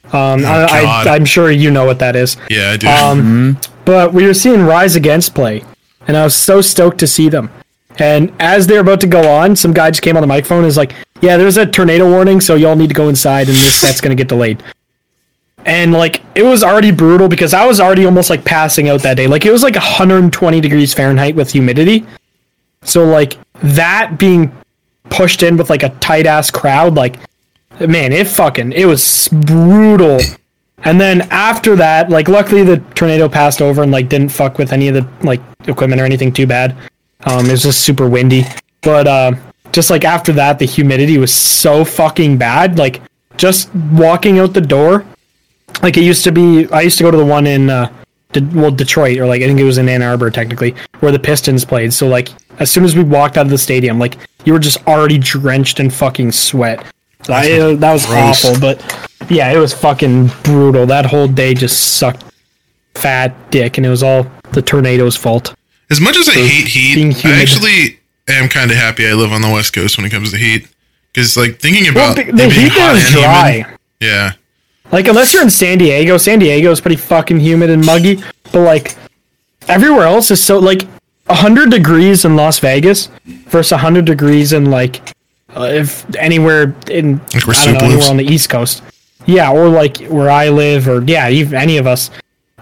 [SPEAKER 2] I'm sure you know what that is.
[SPEAKER 1] Yeah, I do.
[SPEAKER 2] But we were seeing Rise Against play, and I was so stoked to see them. And as they're about to go on, some guy just came on the microphone and was like, yeah, there's a tornado warning, so y'all need to go inside, and this set's going to get delayed. And, like, it was already brutal because I was already almost, like, passing out that day. Like, it was, like, 120 degrees Fahrenheit with humidity. So, like, that being pushed in with, like, a tight-ass crowd, like, man, it was brutal. And then after that, like, luckily the tornado passed over and, like, didn't fuck with any of the, like, equipment or anything too bad. It was just super windy. But, just, like, after that, the humidity was so fucking bad. Like, just walking out the door, like, I used to go to the one in, Detroit, or, like, I think it was in Ann Arbor, technically, where the Pistons played. So, like, as soon as we walked out of the stadium, like, you were just already drenched in fucking sweat. So that was
[SPEAKER 1] gross.
[SPEAKER 2] awful, but yeah, it was fucking brutal. That whole day just sucked fat dick, and it was all the tornado's fault.
[SPEAKER 1] As much as I hate heat, I actually am kind of happy I live on the West Coast when it comes to heat. Because, like, thinking about
[SPEAKER 2] the heat there is dry.
[SPEAKER 1] Humid, yeah.
[SPEAKER 2] Like, unless you're in San Diego is pretty fucking humid and muggy. But, like, everywhere else is so, like, 100 degrees in Las Vegas versus 100 degrees in, like, if anywhere in,
[SPEAKER 1] like where
[SPEAKER 2] I don't know,
[SPEAKER 1] Soup
[SPEAKER 2] anywhere
[SPEAKER 1] lives?
[SPEAKER 2] on the East Coast. Yeah, or, like, where I live, or, yeah, even any of us.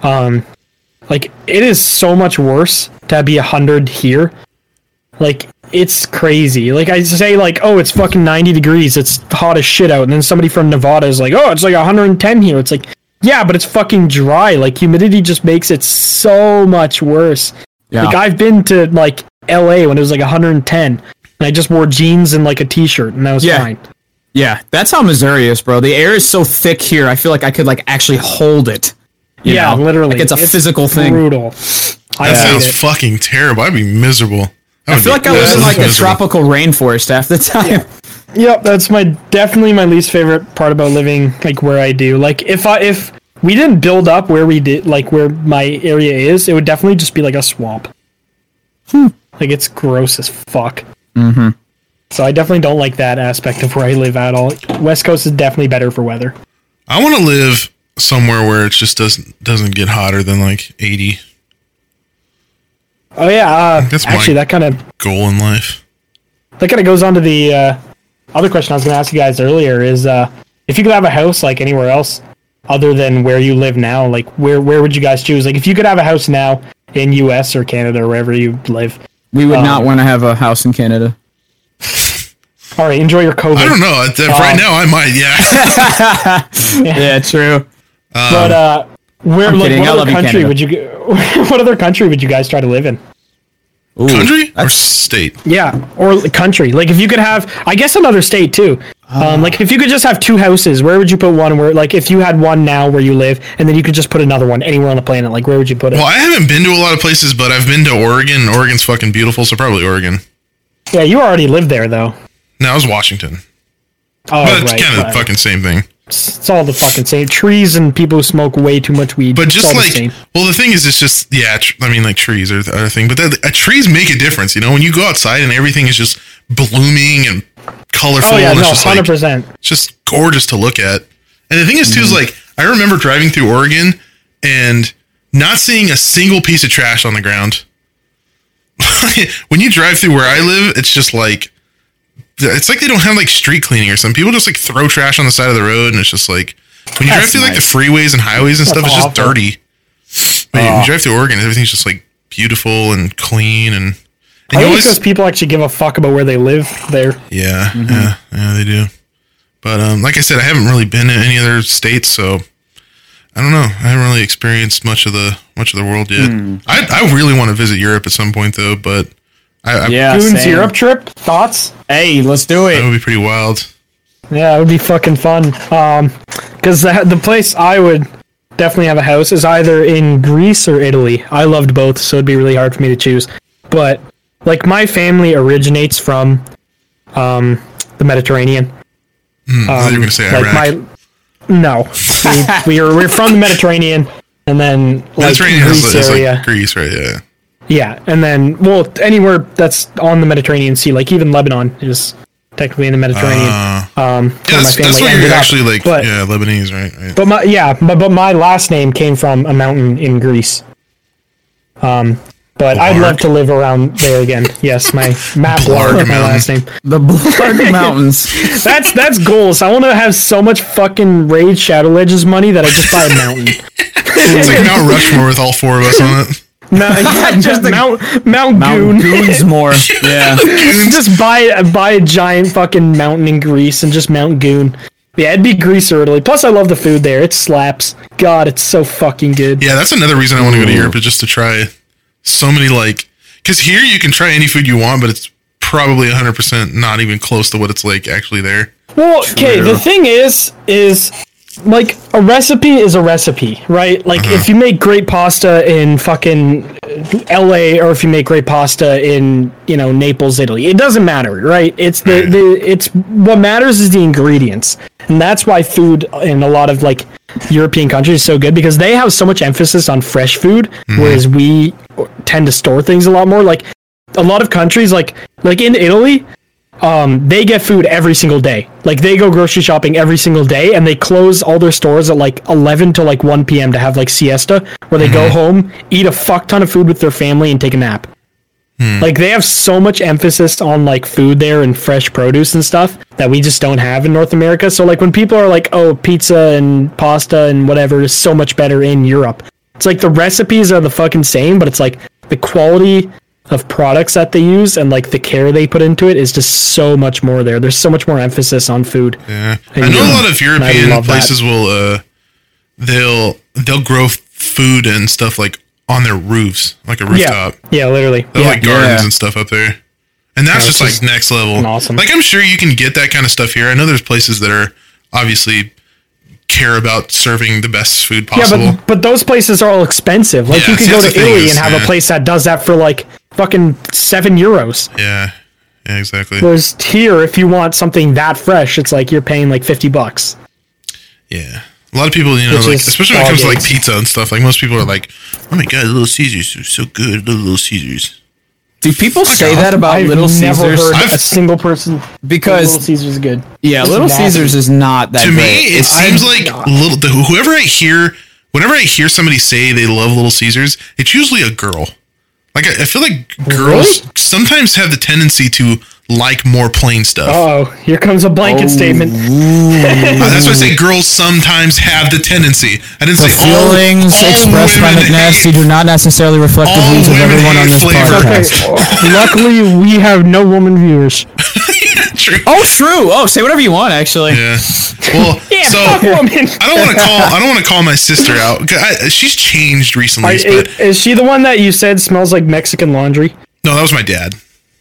[SPEAKER 2] Like, it is so much worse to be 100 here. Like, it's crazy. Like, I say, like, oh, it's fucking 90 degrees. It's hot as shit out. And then somebody from Nevada is like, oh, it's like 110 here. It's like, yeah, but it's fucking dry. Like, humidity just makes it so much worse. Yeah. Like, I've been to, like, LA when it was, like, 110. And I just wore jeans and, like, a t-shirt. And that was fine.
[SPEAKER 3] Yeah, that's how Missouri is, bro. The air is so thick here, I feel like I could, like, actually hold it. You know?
[SPEAKER 2] Literally.
[SPEAKER 3] Like, it's a physical thing.
[SPEAKER 2] Brutal.
[SPEAKER 1] That sounds fucking terrible. I'd be miserable.
[SPEAKER 3] I feel like I was in, like, a tropical rainforest half the time.
[SPEAKER 2] Yeah. Yep, that's definitely my least favorite part about living, like, where I do. Like, if we didn't build up where we did, like, where my area is, it would definitely just be like a swamp. Like, it's gross as fuck.
[SPEAKER 3] Mm-hmm.
[SPEAKER 2] So I definitely don't like that aspect of where I live at all. West Coast is definitely better for weather.
[SPEAKER 1] I want to live somewhere where it just doesn't get hotter than, like, 80.
[SPEAKER 2] Oh, yeah.
[SPEAKER 1] That's
[SPEAKER 2] actually, that kind of
[SPEAKER 1] goal in life.
[SPEAKER 2] That kind of goes on to the other question I was going to ask you guys earlier is, if you could have a house, like, anywhere else other than where you live now, like, where would you guys choose? Like, if you could have a house now in U.S. or Canada or wherever you live.
[SPEAKER 3] We would not want to have a house in Canada.
[SPEAKER 2] All right, enjoy your COVID.
[SPEAKER 1] I don't know. Right now, I might, yeah.
[SPEAKER 3] Yeah, true.
[SPEAKER 2] But Where?
[SPEAKER 3] I'm
[SPEAKER 2] Like,
[SPEAKER 3] kidding.
[SPEAKER 2] what
[SPEAKER 3] I
[SPEAKER 2] other
[SPEAKER 3] love you,
[SPEAKER 2] country
[SPEAKER 3] Canada.
[SPEAKER 2] would you? What other country would you guys try to live in?
[SPEAKER 3] Ooh,
[SPEAKER 1] Country or
[SPEAKER 3] that's-
[SPEAKER 1] state?
[SPEAKER 2] Yeah, or country. Like if you could have, I guess another state too. Like if you could just have two houses, where would you put one? Where, like, if you had one now where you live, and then you could just put another one anywhere on the planet, like where would you put it?
[SPEAKER 1] Well, I haven't been to a lot of places, but I've been to Oregon. And Oregon's fucking beautiful, so probably Oregon.
[SPEAKER 2] Yeah, you already lived there though.
[SPEAKER 1] No, it was Washington.
[SPEAKER 2] Oh,
[SPEAKER 1] But it's
[SPEAKER 2] right.
[SPEAKER 1] kind of the
[SPEAKER 2] right.
[SPEAKER 1] fucking same thing.
[SPEAKER 2] It's all the fucking same. Trees and people who smoke way too much weed.
[SPEAKER 1] But
[SPEAKER 2] It's
[SPEAKER 1] just
[SPEAKER 2] all the
[SPEAKER 1] like,
[SPEAKER 2] same.
[SPEAKER 1] well, the thing is, it's just, yeah, I mean, like trees are the other thing, but trees make a difference, you know, when you go outside and everything is just blooming and colorful.
[SPEAKER 2] Oh yeah,
[SPEAKER 1] and
[SPEAKER 2] no,
[SPEAKER 1] it's just like,
[SPEAKER 2] 100%.
[SPEAKER 1] it's just gorgeous to look at. And the thing is, too, is like, I remember driving through Oregon and not seeing a single piece of trash on the ground. When you drive through where I live, it's just like, it's like they don't have like street cleaning or something. People just like throw trash on the side of the road, and it's just like, when you drive
[SPEAKER 2] That's
[SPEAKER 1] through like the
[SPEAKER 2] nice.
[SPEAKER 1] freeways and highways and
[SPEAKER 2] That's
[SPEAKER 1] stuff, it's just
[SPEAKER 2] awful.
[SPEAKER 1] dirty. But when you drive through Oregon, everything's just like beautiful and clean, and
[SPEAKER 2] I
[SPEAKER 1] you
[SPEAKER 2] think it's because people actually give a fuck about where they live there.
[SPEAKER 1] yeah, yeah, they do. But like I said, I haven't really been in any other states, so I don't know. I haven't really experienced much of the world yet. I really want to visit Europe at some point though, but I
[SPEAKER 3] Yeah,
[SPEAKER 2] Goons
[SPEAKER 3] same.
[SPEAKER 2] Europe trip? Thoughts?
[SPEAKER 3] Hey, let's do
[SPEAKER 1] that
[SPEAKER 3] it.
[SPEAKER 1] would be pretty wild.
[SPEAKER 2] Yeah, it would be fucking fun. Because the place I would definitely have a house is either in Greece or Italy. I loved both, so it'd be really hard for me to choose. But like my family originates from the Mediterranean.
[SPEAKER 1] I thought you were gonna say Iraq.
[SPEAKER 2] No, we're from the Mediterranean, and then like
[SPEAKER 1] Mediterranean
[SPEAKER 2] Greece
[SPEAKER 1] is
[SPEAKER 2] area.
[SPEAKER 1] like Greece, right? Yeah.
[SPEAKER 2] Yeah, and then anywhere that's on the Mediterranean Sea, like even Lebanon is technically in the Mediterranean.
[SPEAKER 1] Yeah,
[SPEAKER 2] where my
[SPEAKER 1] that's
[SPEAKER 2] family
[SPEAKER 1] where
[SPEAKER 2] ended
[SPEAKER 1] you're
[SPEAKER 2] up.
[SPEAKER 1] actually like,
[SPEAKER 2] But-
[SPEAKER 1] yeah, Lebanese, right?
[SPEAKER 2] But my last name came from a mountain in Greece. But I'd love
[SPEAKER 1] Blarg?
[SPEAKER 2] to live around there again. Yes, my Matt
[SPEAKER 1] Blarg
[SPEAKER 2] Blarg is my
[SPEAKER 1] Mountain.
[SPEAKER 2] last name.
[SPEAKER 3] The Blarg Mountains.
[SPEAKER 2] That's goals. I want to have so much fucking Raid Shadow Legends money that I just buy a mountain.
[SPEAKER 1] It's like Mount Rushmore with all four of us on it.
[SPEAKER 2] No, yeah, just Mount Goon.
[SPEAKER 3] Mount Goonsmore. Yeah.
[SPEAKER 2] Just buy a giant fucking mountain in Greece and just Mount Goon. Yeah, it'd be Greece or Italy. Plus, I love the food there. It slaps. God, it's so fucking good.
[SPEAKER 1] Yeah, that's another reason I want to go to Europe, is just to try so many, like, because here you can try any food you want, but it's probably 100% not even close to what it's like actually there.
[SPEAKER 2] Well, okay, the thing is like a recipe is a recipe, right? Like if you make great pasta in fucking LA or if you make great pasta in, Naples, Italy, it doesn't matter, right? It's it's what matters is the ingredients. And that's why food in a lot of like European countries is so good, because they have so much emphasis on fresh food, whereas we tend to store things a lot more. Like a lot of countries like in Italy, they get food every single day. Like they go grocery shopping every single day, and they close all their stores at like 11 to like 1 p.m. to have like siesta, where they go home, eat a fuck ton of food with their family, and take a nap. Like they have so much emphasis on like food there and fresh produce and stuff that we just don't have in North America. So like when people are like, oh, pizza and pasta and whatever is so much better in Europe, it's like the recipes are the fucking same, but it's like the quality of products that they use and like the care they put into it is just so much more there. There's so much more emphasis on food.
[SPEAKER 1] Yeah,
[SPEAKER 2] And
[SPEAKER 1] I know
[SPEAKER 2] yeah,
[SPEAKER 1] a lot of
[SPEAKER 2] I
[SPEAKER 1] European
[SPEAKER 2] love that.
[SPEAKER 1] places will they'll grow food and stuff like on their roofs, like a rooftop.
[SPEAKER 2] Yeah, literally.
[SPEAKER 1] They have like gardens
[SPEAKER 3] Yeah.
[SPEAKER 1] and stuff up there, and that's
[SPEAKER 2] it's
[SPEAKER 1] just like
[SPEAKER 2] just
[SPEAKER 1] next level.
[SPEAKER 2] awesome.
[SPEAKER 1] Like I'm sure you can get that kind of stuff here. I know there's places that are obviously care about serving the best food possible.
[SPEAKER 2] Yeah, but those places are all expensive. Like
[SPEAKER 1] Yeah,
[SPEAKER 2] you could
[SPEAKER 1] see,
[SPEAKER 2] go
[SPEAKER 1] that's
[SPEAKER 2] to
[SPEAKER 1] the thing
[SPEAKER 2] Italy
[SPEAKER 1] is,
[SPEAKER 2] and have a
[SPEAKER 1] yeah.
[SPEAKER 2] place that does that for like fucking €7.
[SPEAKER 1] Yeah, exactly.
[SPEAKER 2] Whereas here, if you want something that fresh, it's like you're paying like $50.
[SPEAKER 1] Yeah. A lot of people,
[SPEAKER 2] Which
[SPEAKER 1] like,
[SPEAKER 2] is
[SPEAKER 1] especially when it comes to like
[SPEAKER 2] stargates.
[SPEAKER 1] pizza and stuff, like most people are like, oh my God, Little Caesars are so good. Little Caesars.
[SPEAKER 3] Do people say that about
[SPEAKER 2] I've
[SPEAKER 3] Little
[SPEAKER 2] never
[SPEAKER 3] Caesars?
[SPEAKER 2] heard a single person
[SPEAKER 3] Because-
[SPEAKER 2] Little Caesars is good.
[SPEAKER 3] Yeah,
[SPEAKER 2] It's
[SPEAKER 3] Little
[SPEAKER 2] nasty.
[SPEAKER 3] Caesars is not that
[SPEAKER 1] To
[SPEAKER 3] great.
[SPEAKER 1] me, it seems like whenever I hear somebody say they love Little Caesars, it's usually a girl. Like I feel like girls
[SPEAKER 2] Really?
[SPEAKER 1] sometimes have the tendency to like more plain stuff.
[SPEAKER 2] Oh, here comes a blanket statement.
[SPEAKER 1] That's why I say girls sometimes have the tendency. I didn't
[SPEAKER 3] The
[SPEAKER 1] say all
[SPEAKER 3] feelings expressed by
[SPEAKER 1] women
[SPEAKER 3] McNasty
[SPEAKER 1] hate-
[SPEAKER 3] do not necessarily reflect the
[SPEAKER 1] all
[SPEAKER 3] views of
[SPEAKER 1] women
[SPEAKER 3] everyone on
[SPEAKER 1] hate
[SPEAKER 3] this
[SPEAKER 1] flavor.
[SPEAKER 3] podcast.
[SPEAKER 2] Okay, luckily we have no woman viewers.
[SPEAKER 1] True.
[SPEAKER 3] Oh, true. Oh, say whatever you want. Actually.
[SPEAKER 1] Yeah. Well,
[SPEAKER 2] Yeah,
[SPEAKER 1] so
[SPEAKER 2] fuck woman.
[SPEAKER 1] I don't want to call my sister out. She's changed recently, but
[SPEAKER 2] Is she the one that you said smells like Mexican laundry?
[SPEAKER 1] no, that was my dad.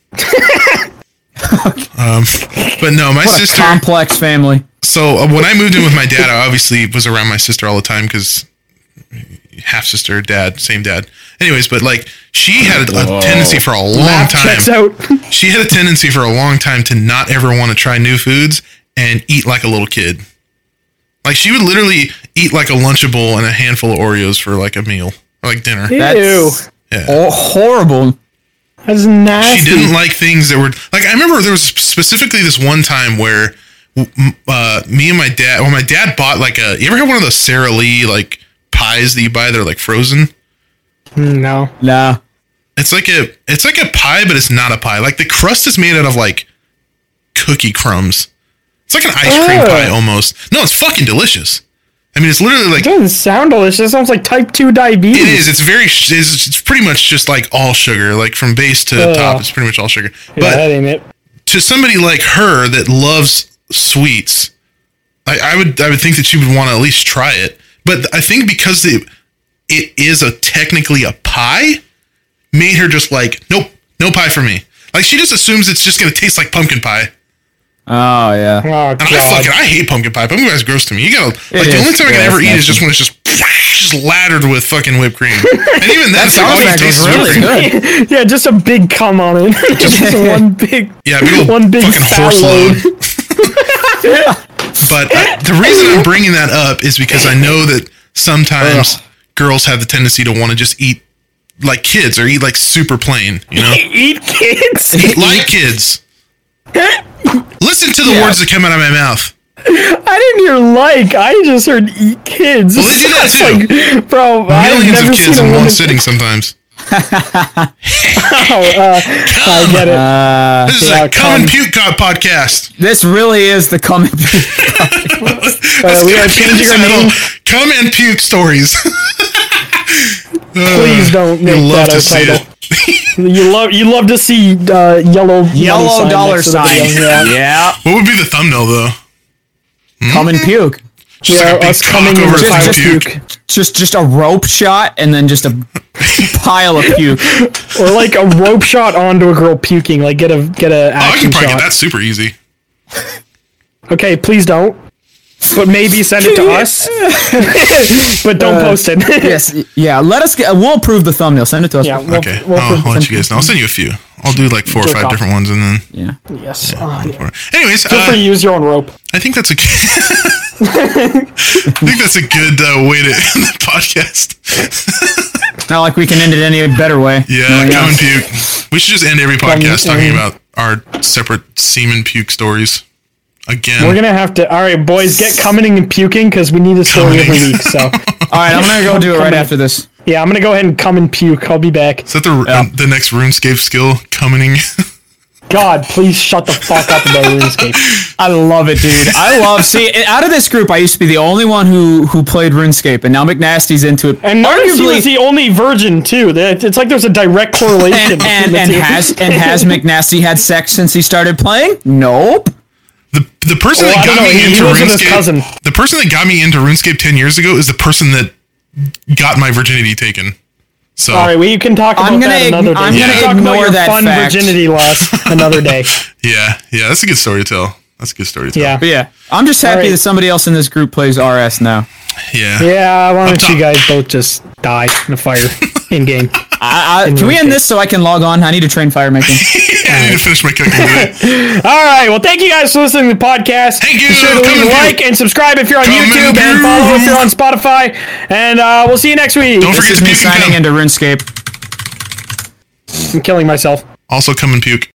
[SPEAKER 1] But no, my
[SPEAKER 3] What
[SPEAKER 1] sister.
[SPEAKER 3] a complex family.
[SPEAKER 1] So when I moved in with my dad, I obviously was around my sister all the time because half sister, dad, same dad. Anyways, but like she had a tendency for a long
[SPEAKER 2] Math
[SPEAKER 1] time.
[SPEAKER 2] checks out.
[SPEAKER 1] She had a tendency for a long time to not ever want to try new foods and eat like a little kid. Like she would literally eat like a Lunchable and a handful of Oreos for like a meal or like dinner.
[SPEAKER 2] Ew.
[SPEAKER 3] That's
[SPEAKER 1] Yeah.
[SPEAKER 3] horrible.
[SPEAKER 2] That's nasty.
[SPEAKER 1] She didn't like things that were like. I remember there was specifically this one time where me and my dad. Well, my dad bought like a. You ever had one of those Sara Lee like pies that you buy? They're like frozen.
[SPEAKER 2] No.
[SPEAKER 3] Nah.
[SPEAKER 1] It's like a pie, but it's not a pie. Like the crust is made out of like cookie crumbs. It's like an ice cream pie almost. No, it's fucking delicious. I mean, it's literally like.
[SPEAKER 2] It doesn't sound delicious. It sounds like type 2 diabetes.
[SPEAKER 1] It is. It's pretty much just like all sugar. Like from base to top, it's pretty much all sugar.
[SPEAKER 2] Yeah,
[SPEAKER 1] But
[SPEAKER 2] that ain't it.
[SPEAKER 1] to somebody like her that loves sweets, I would think that she would want to at least try it. But I think because it is technically a pie, made her just like, nope, no pie for me. Like she just assumes it's just gonna taste like pumpkin pie.
[SPEAKER 3] Oh yeah.
[SPEAKER 2] Oh,
[SPEAKER 1] And
[SPEAKER 2] God.
[SPEAKER 1] I hate pumpkin pie. Pumpkin pie is gross to me. You gotta like the
[SPEAKER 3] is.
[SPEAKER 1] only time I can
[SPEAKER 3] Yeah,
[SPEAKER 1] ever
[SPEAKER 3] it's
[SPEAKER 1] eat is
[SPEAKER 3] nasty.
[SPEAKER 1] just when it's just laddered with fucking whipped cream. And even that's like all you
[SPEAKER 3] sounds
[SPEAKER 1] taste is
[SPEAKER 3] really
[SPEAKER 1] whipped cream.
[SPEAKER 3] good.
[SPEAKER 2] Yeah, just a big cum on it. Just one big,
[SPEAKER 1] Yeah, big old
[SPEAKER 2] one big
[SPEAKER 1] fucking
[SPEAKER 2] fat
[SPEAKER 1] horse
[SPEAKER 2] load.
[SPEAKER 1] load. But the reason I'm bringing that up is because I know that sometimes girls have the tendency to want to just eat like kids or eat like super plain, you know?
[SPEAKER 2] Eat kids.
[SPEAKER 1] Like kids. Listen to the words that come out of my mouth.
[SPEAKER 2] I didn't hear like. I just heard eat kids.
[SPEAKER 1] Well, they do that
[SPEAKER 2] It's
[SPEAKER 1] too.
[SPEAKER 2] like, bro, I've
[SPEAKER 1] Millions
[SPEAKER 2] never
[SPEAKER 1] of kids
[SPEAKER 2] seen a
[SPEAKER 1] in one
[SPEAKER 2] woman.
[SPEAKER 1] sitting sometimes.
[SPEAKER 2] I get it.
[SPEAKER 1] This is
[SPEAKER 2] yeah,
[SPEAKER 1] a Come and Puke podcast.
[SPEAKER 3] This really is the common.
[SPEAKER 2] We are changing our name.
[SPEAKER 1] Come and Puke stories.
[SPEAKER 2] Please don't make
[SPEAKER 1] love
[SPEAKER 2] that
[SPEAKER 1] to
[SPEAKER 2] our
[SPEAKER 1] see
[SPEAKER 2] title.
[SPEAKER 1] it.
[SPEAKER 2] You love to see yellow
[SPEAKER 3] Yellow dollar
[SPEAKER 2] next to the
[SPEAKER 3] sign.
[SPEAKER 2] video. Yeah.
[SPEAKER 3] Yeah.
[SPEAKER 1] What would be the thumbnail though?
[SPEAKER 3] Come and puke.
[SPEAKER 1] Just
[SPEAKER 2] Yeah,
[SPEAKER 1] like a big
[SPEAKER 2] us
[SPEAKER 1] cock
[SPEAKER 2] coming in
[SPEAKER 1] over
[SPEAKER 2] with
[SPEAKER 1] a
[SPEAKER 2] fire
[SPEAKER 1] puke.
[SPEAKER 2] puke.
[SPEAKER 3] Just a rope shot and then just a pile of puke.
[SPEAKER 2] Or like a rope shot onto a girl puking. Like get a
[SPEAKER 1] Oh, I
[SPEAKER 2] action
[SPEAKER 1] can probably
[SPEAKER 2] shot.
[SPEAKER 1] get that super easy.
[SPEAKER 2] Okay, please don't. But maybe send it to us. But don't post it.
[SPEAKER 3] Yes. Yeah. Let us get. We'll approve the thumbnail. Send it to us.
[SPEAKER 2] Yeah.
[SPEAKER 1] Okay,
[SPEAKER 2] We'll
[SPEAKER 1] I'll let you guys know. I'll send you a few. I'll do like 4 or
[SPEAKER 2] Jerk
[SPEAKER 1] 5
[SPEAKER 2] off.
[SPEAKER 1] different ones, and then.
[SPEAKER 3] Yeah.
[SPEAKER 2] Yes. Oh, yeah.
[SPEAKER 1] Anyways,
[SPEAKER 2] Feel free to use your own rope.
[SPEAKER 1] I think that's a. I think that's a good way to end the podcast.
[SPEAKER 3] Not like we can end it any better way.
[SPEAKER 1] Yeah,
[SPEAKER 3] Knowing
[SPEAKER 1] come and
[SPEAKER 3] us.
[SPEAKER 1] puke. We should just end every podcast talking about our separate semen puke stories. Again.
[SPEAKER 2] We're gonna have to. All right, boys, get coming and puking because we need a story every
[SPEAKER 1] Coming.
[SPEAKER 2] week. So,
[SPEAKER 3] All right. I'm gonna go do it right after this.
[SPEAKER 2] yeah, I'm gonna go ahead and come and puke. I'll be back.
[SPEAKER 1] Is that the next RuneScape skill? Coming.
[SPEAKER 2] God, please shut the fuck up about RuneScape.
[SPEAKER 3] I love it, dude. I love. See, out of this group, I used to be the only one who played RuneScape, and now McNasty's into it.
[SPEAKER 2] And Narcy
[SPEAKER 3] arguably,
[SPEAKER 2] was the only virgin too. It's like there's a direct correlation.
[SPEAKER 3] and has McNasty had sex since he started playing? Nope.
[SPEAKER 1] The person
[SPEAKER 2] Well,
[SPEAKER 1] that
[SPEAKER 2] I don't
[SPEAKER 1] got
[SPEAKER 2] know,
[SPEAKER 1] me
[SPEAKER 2] he
[SPEAKER 1] into
[SPEAKER 2] was with his cousin.
[SPEAKER 1] RuneScape. The person that got me into RuneScape 10 years ago is the person that got my virginity taken. So
[SPEAKER 2] All right, well, you can talk about that another day.
[SPEAKER 3] I'm
[SPEAKER 2] You
[SPEAKER 3] gonna
[SPEAKER 2] can talk about
[SPEAKER 3] ignore
[SPEAKER 2] your
[SPEAKER 3] that
[SPEAKER 2] fun
[SPEAKER 3] fact.
[SPEAKER 2] virginity loss another day.
[SPEAKER 1] yeah, that's a good story to tell. That's a good story to tell.
[SPEAKER 2] Yeah.
[SPEAKER 3] But yeah, I'm just happy
[SPEAKER 2] All right.
[SPEAKER 3] that somebody else in this group plays RS now.
[SPEAKER 1] Yeah.
[SPEAKER 2] Yeah, why don't
[SPEAKER 1] Up
[SPEAKER 2] you
[SPEAKER 1] top.
[SPEAKER 2] guys both just die in a fire in game?
[SPEAKER 3] Can we end this so I can log on? I need to train fire making.
[SPEAKER 1] I need to finish my cooking today.
[SPEAKER 2] All right, well, thank you guys for listening to the podcast.
[SPEAKER 1] Thank you.
[SPEAKER 2] Be sure to
[SPEAKER 1] Come
[SPEAKER 2] leave a
[SPEAKER 1] and
[SPEAKER 2] like and subscribe if you're on
[SPEAKER 1] Come
[SPEAKER 2] YouTube
[SPEAKER 1] and
[SPEAKER 2] and
[SPEAKER 1] puke.
[SPEAKER 2] follow if you're on Spotify. And we'll see you next week.
[SPEAKER 1] Don't
[SPEAKER 3] This
[SPEAKER 1] forget
[SPEAKER 3] is
[SPEAKER 1] to
[SPEAKER 3] me
[SPEAKER 1] puke and
[SPEAKER 3] signing
[SPEAKER 1] come.
[SPEAKER 3] into RuneScape.
[SPEAKER 2] I'm killing myself.
[SPEAKER 1] Also, come and puke.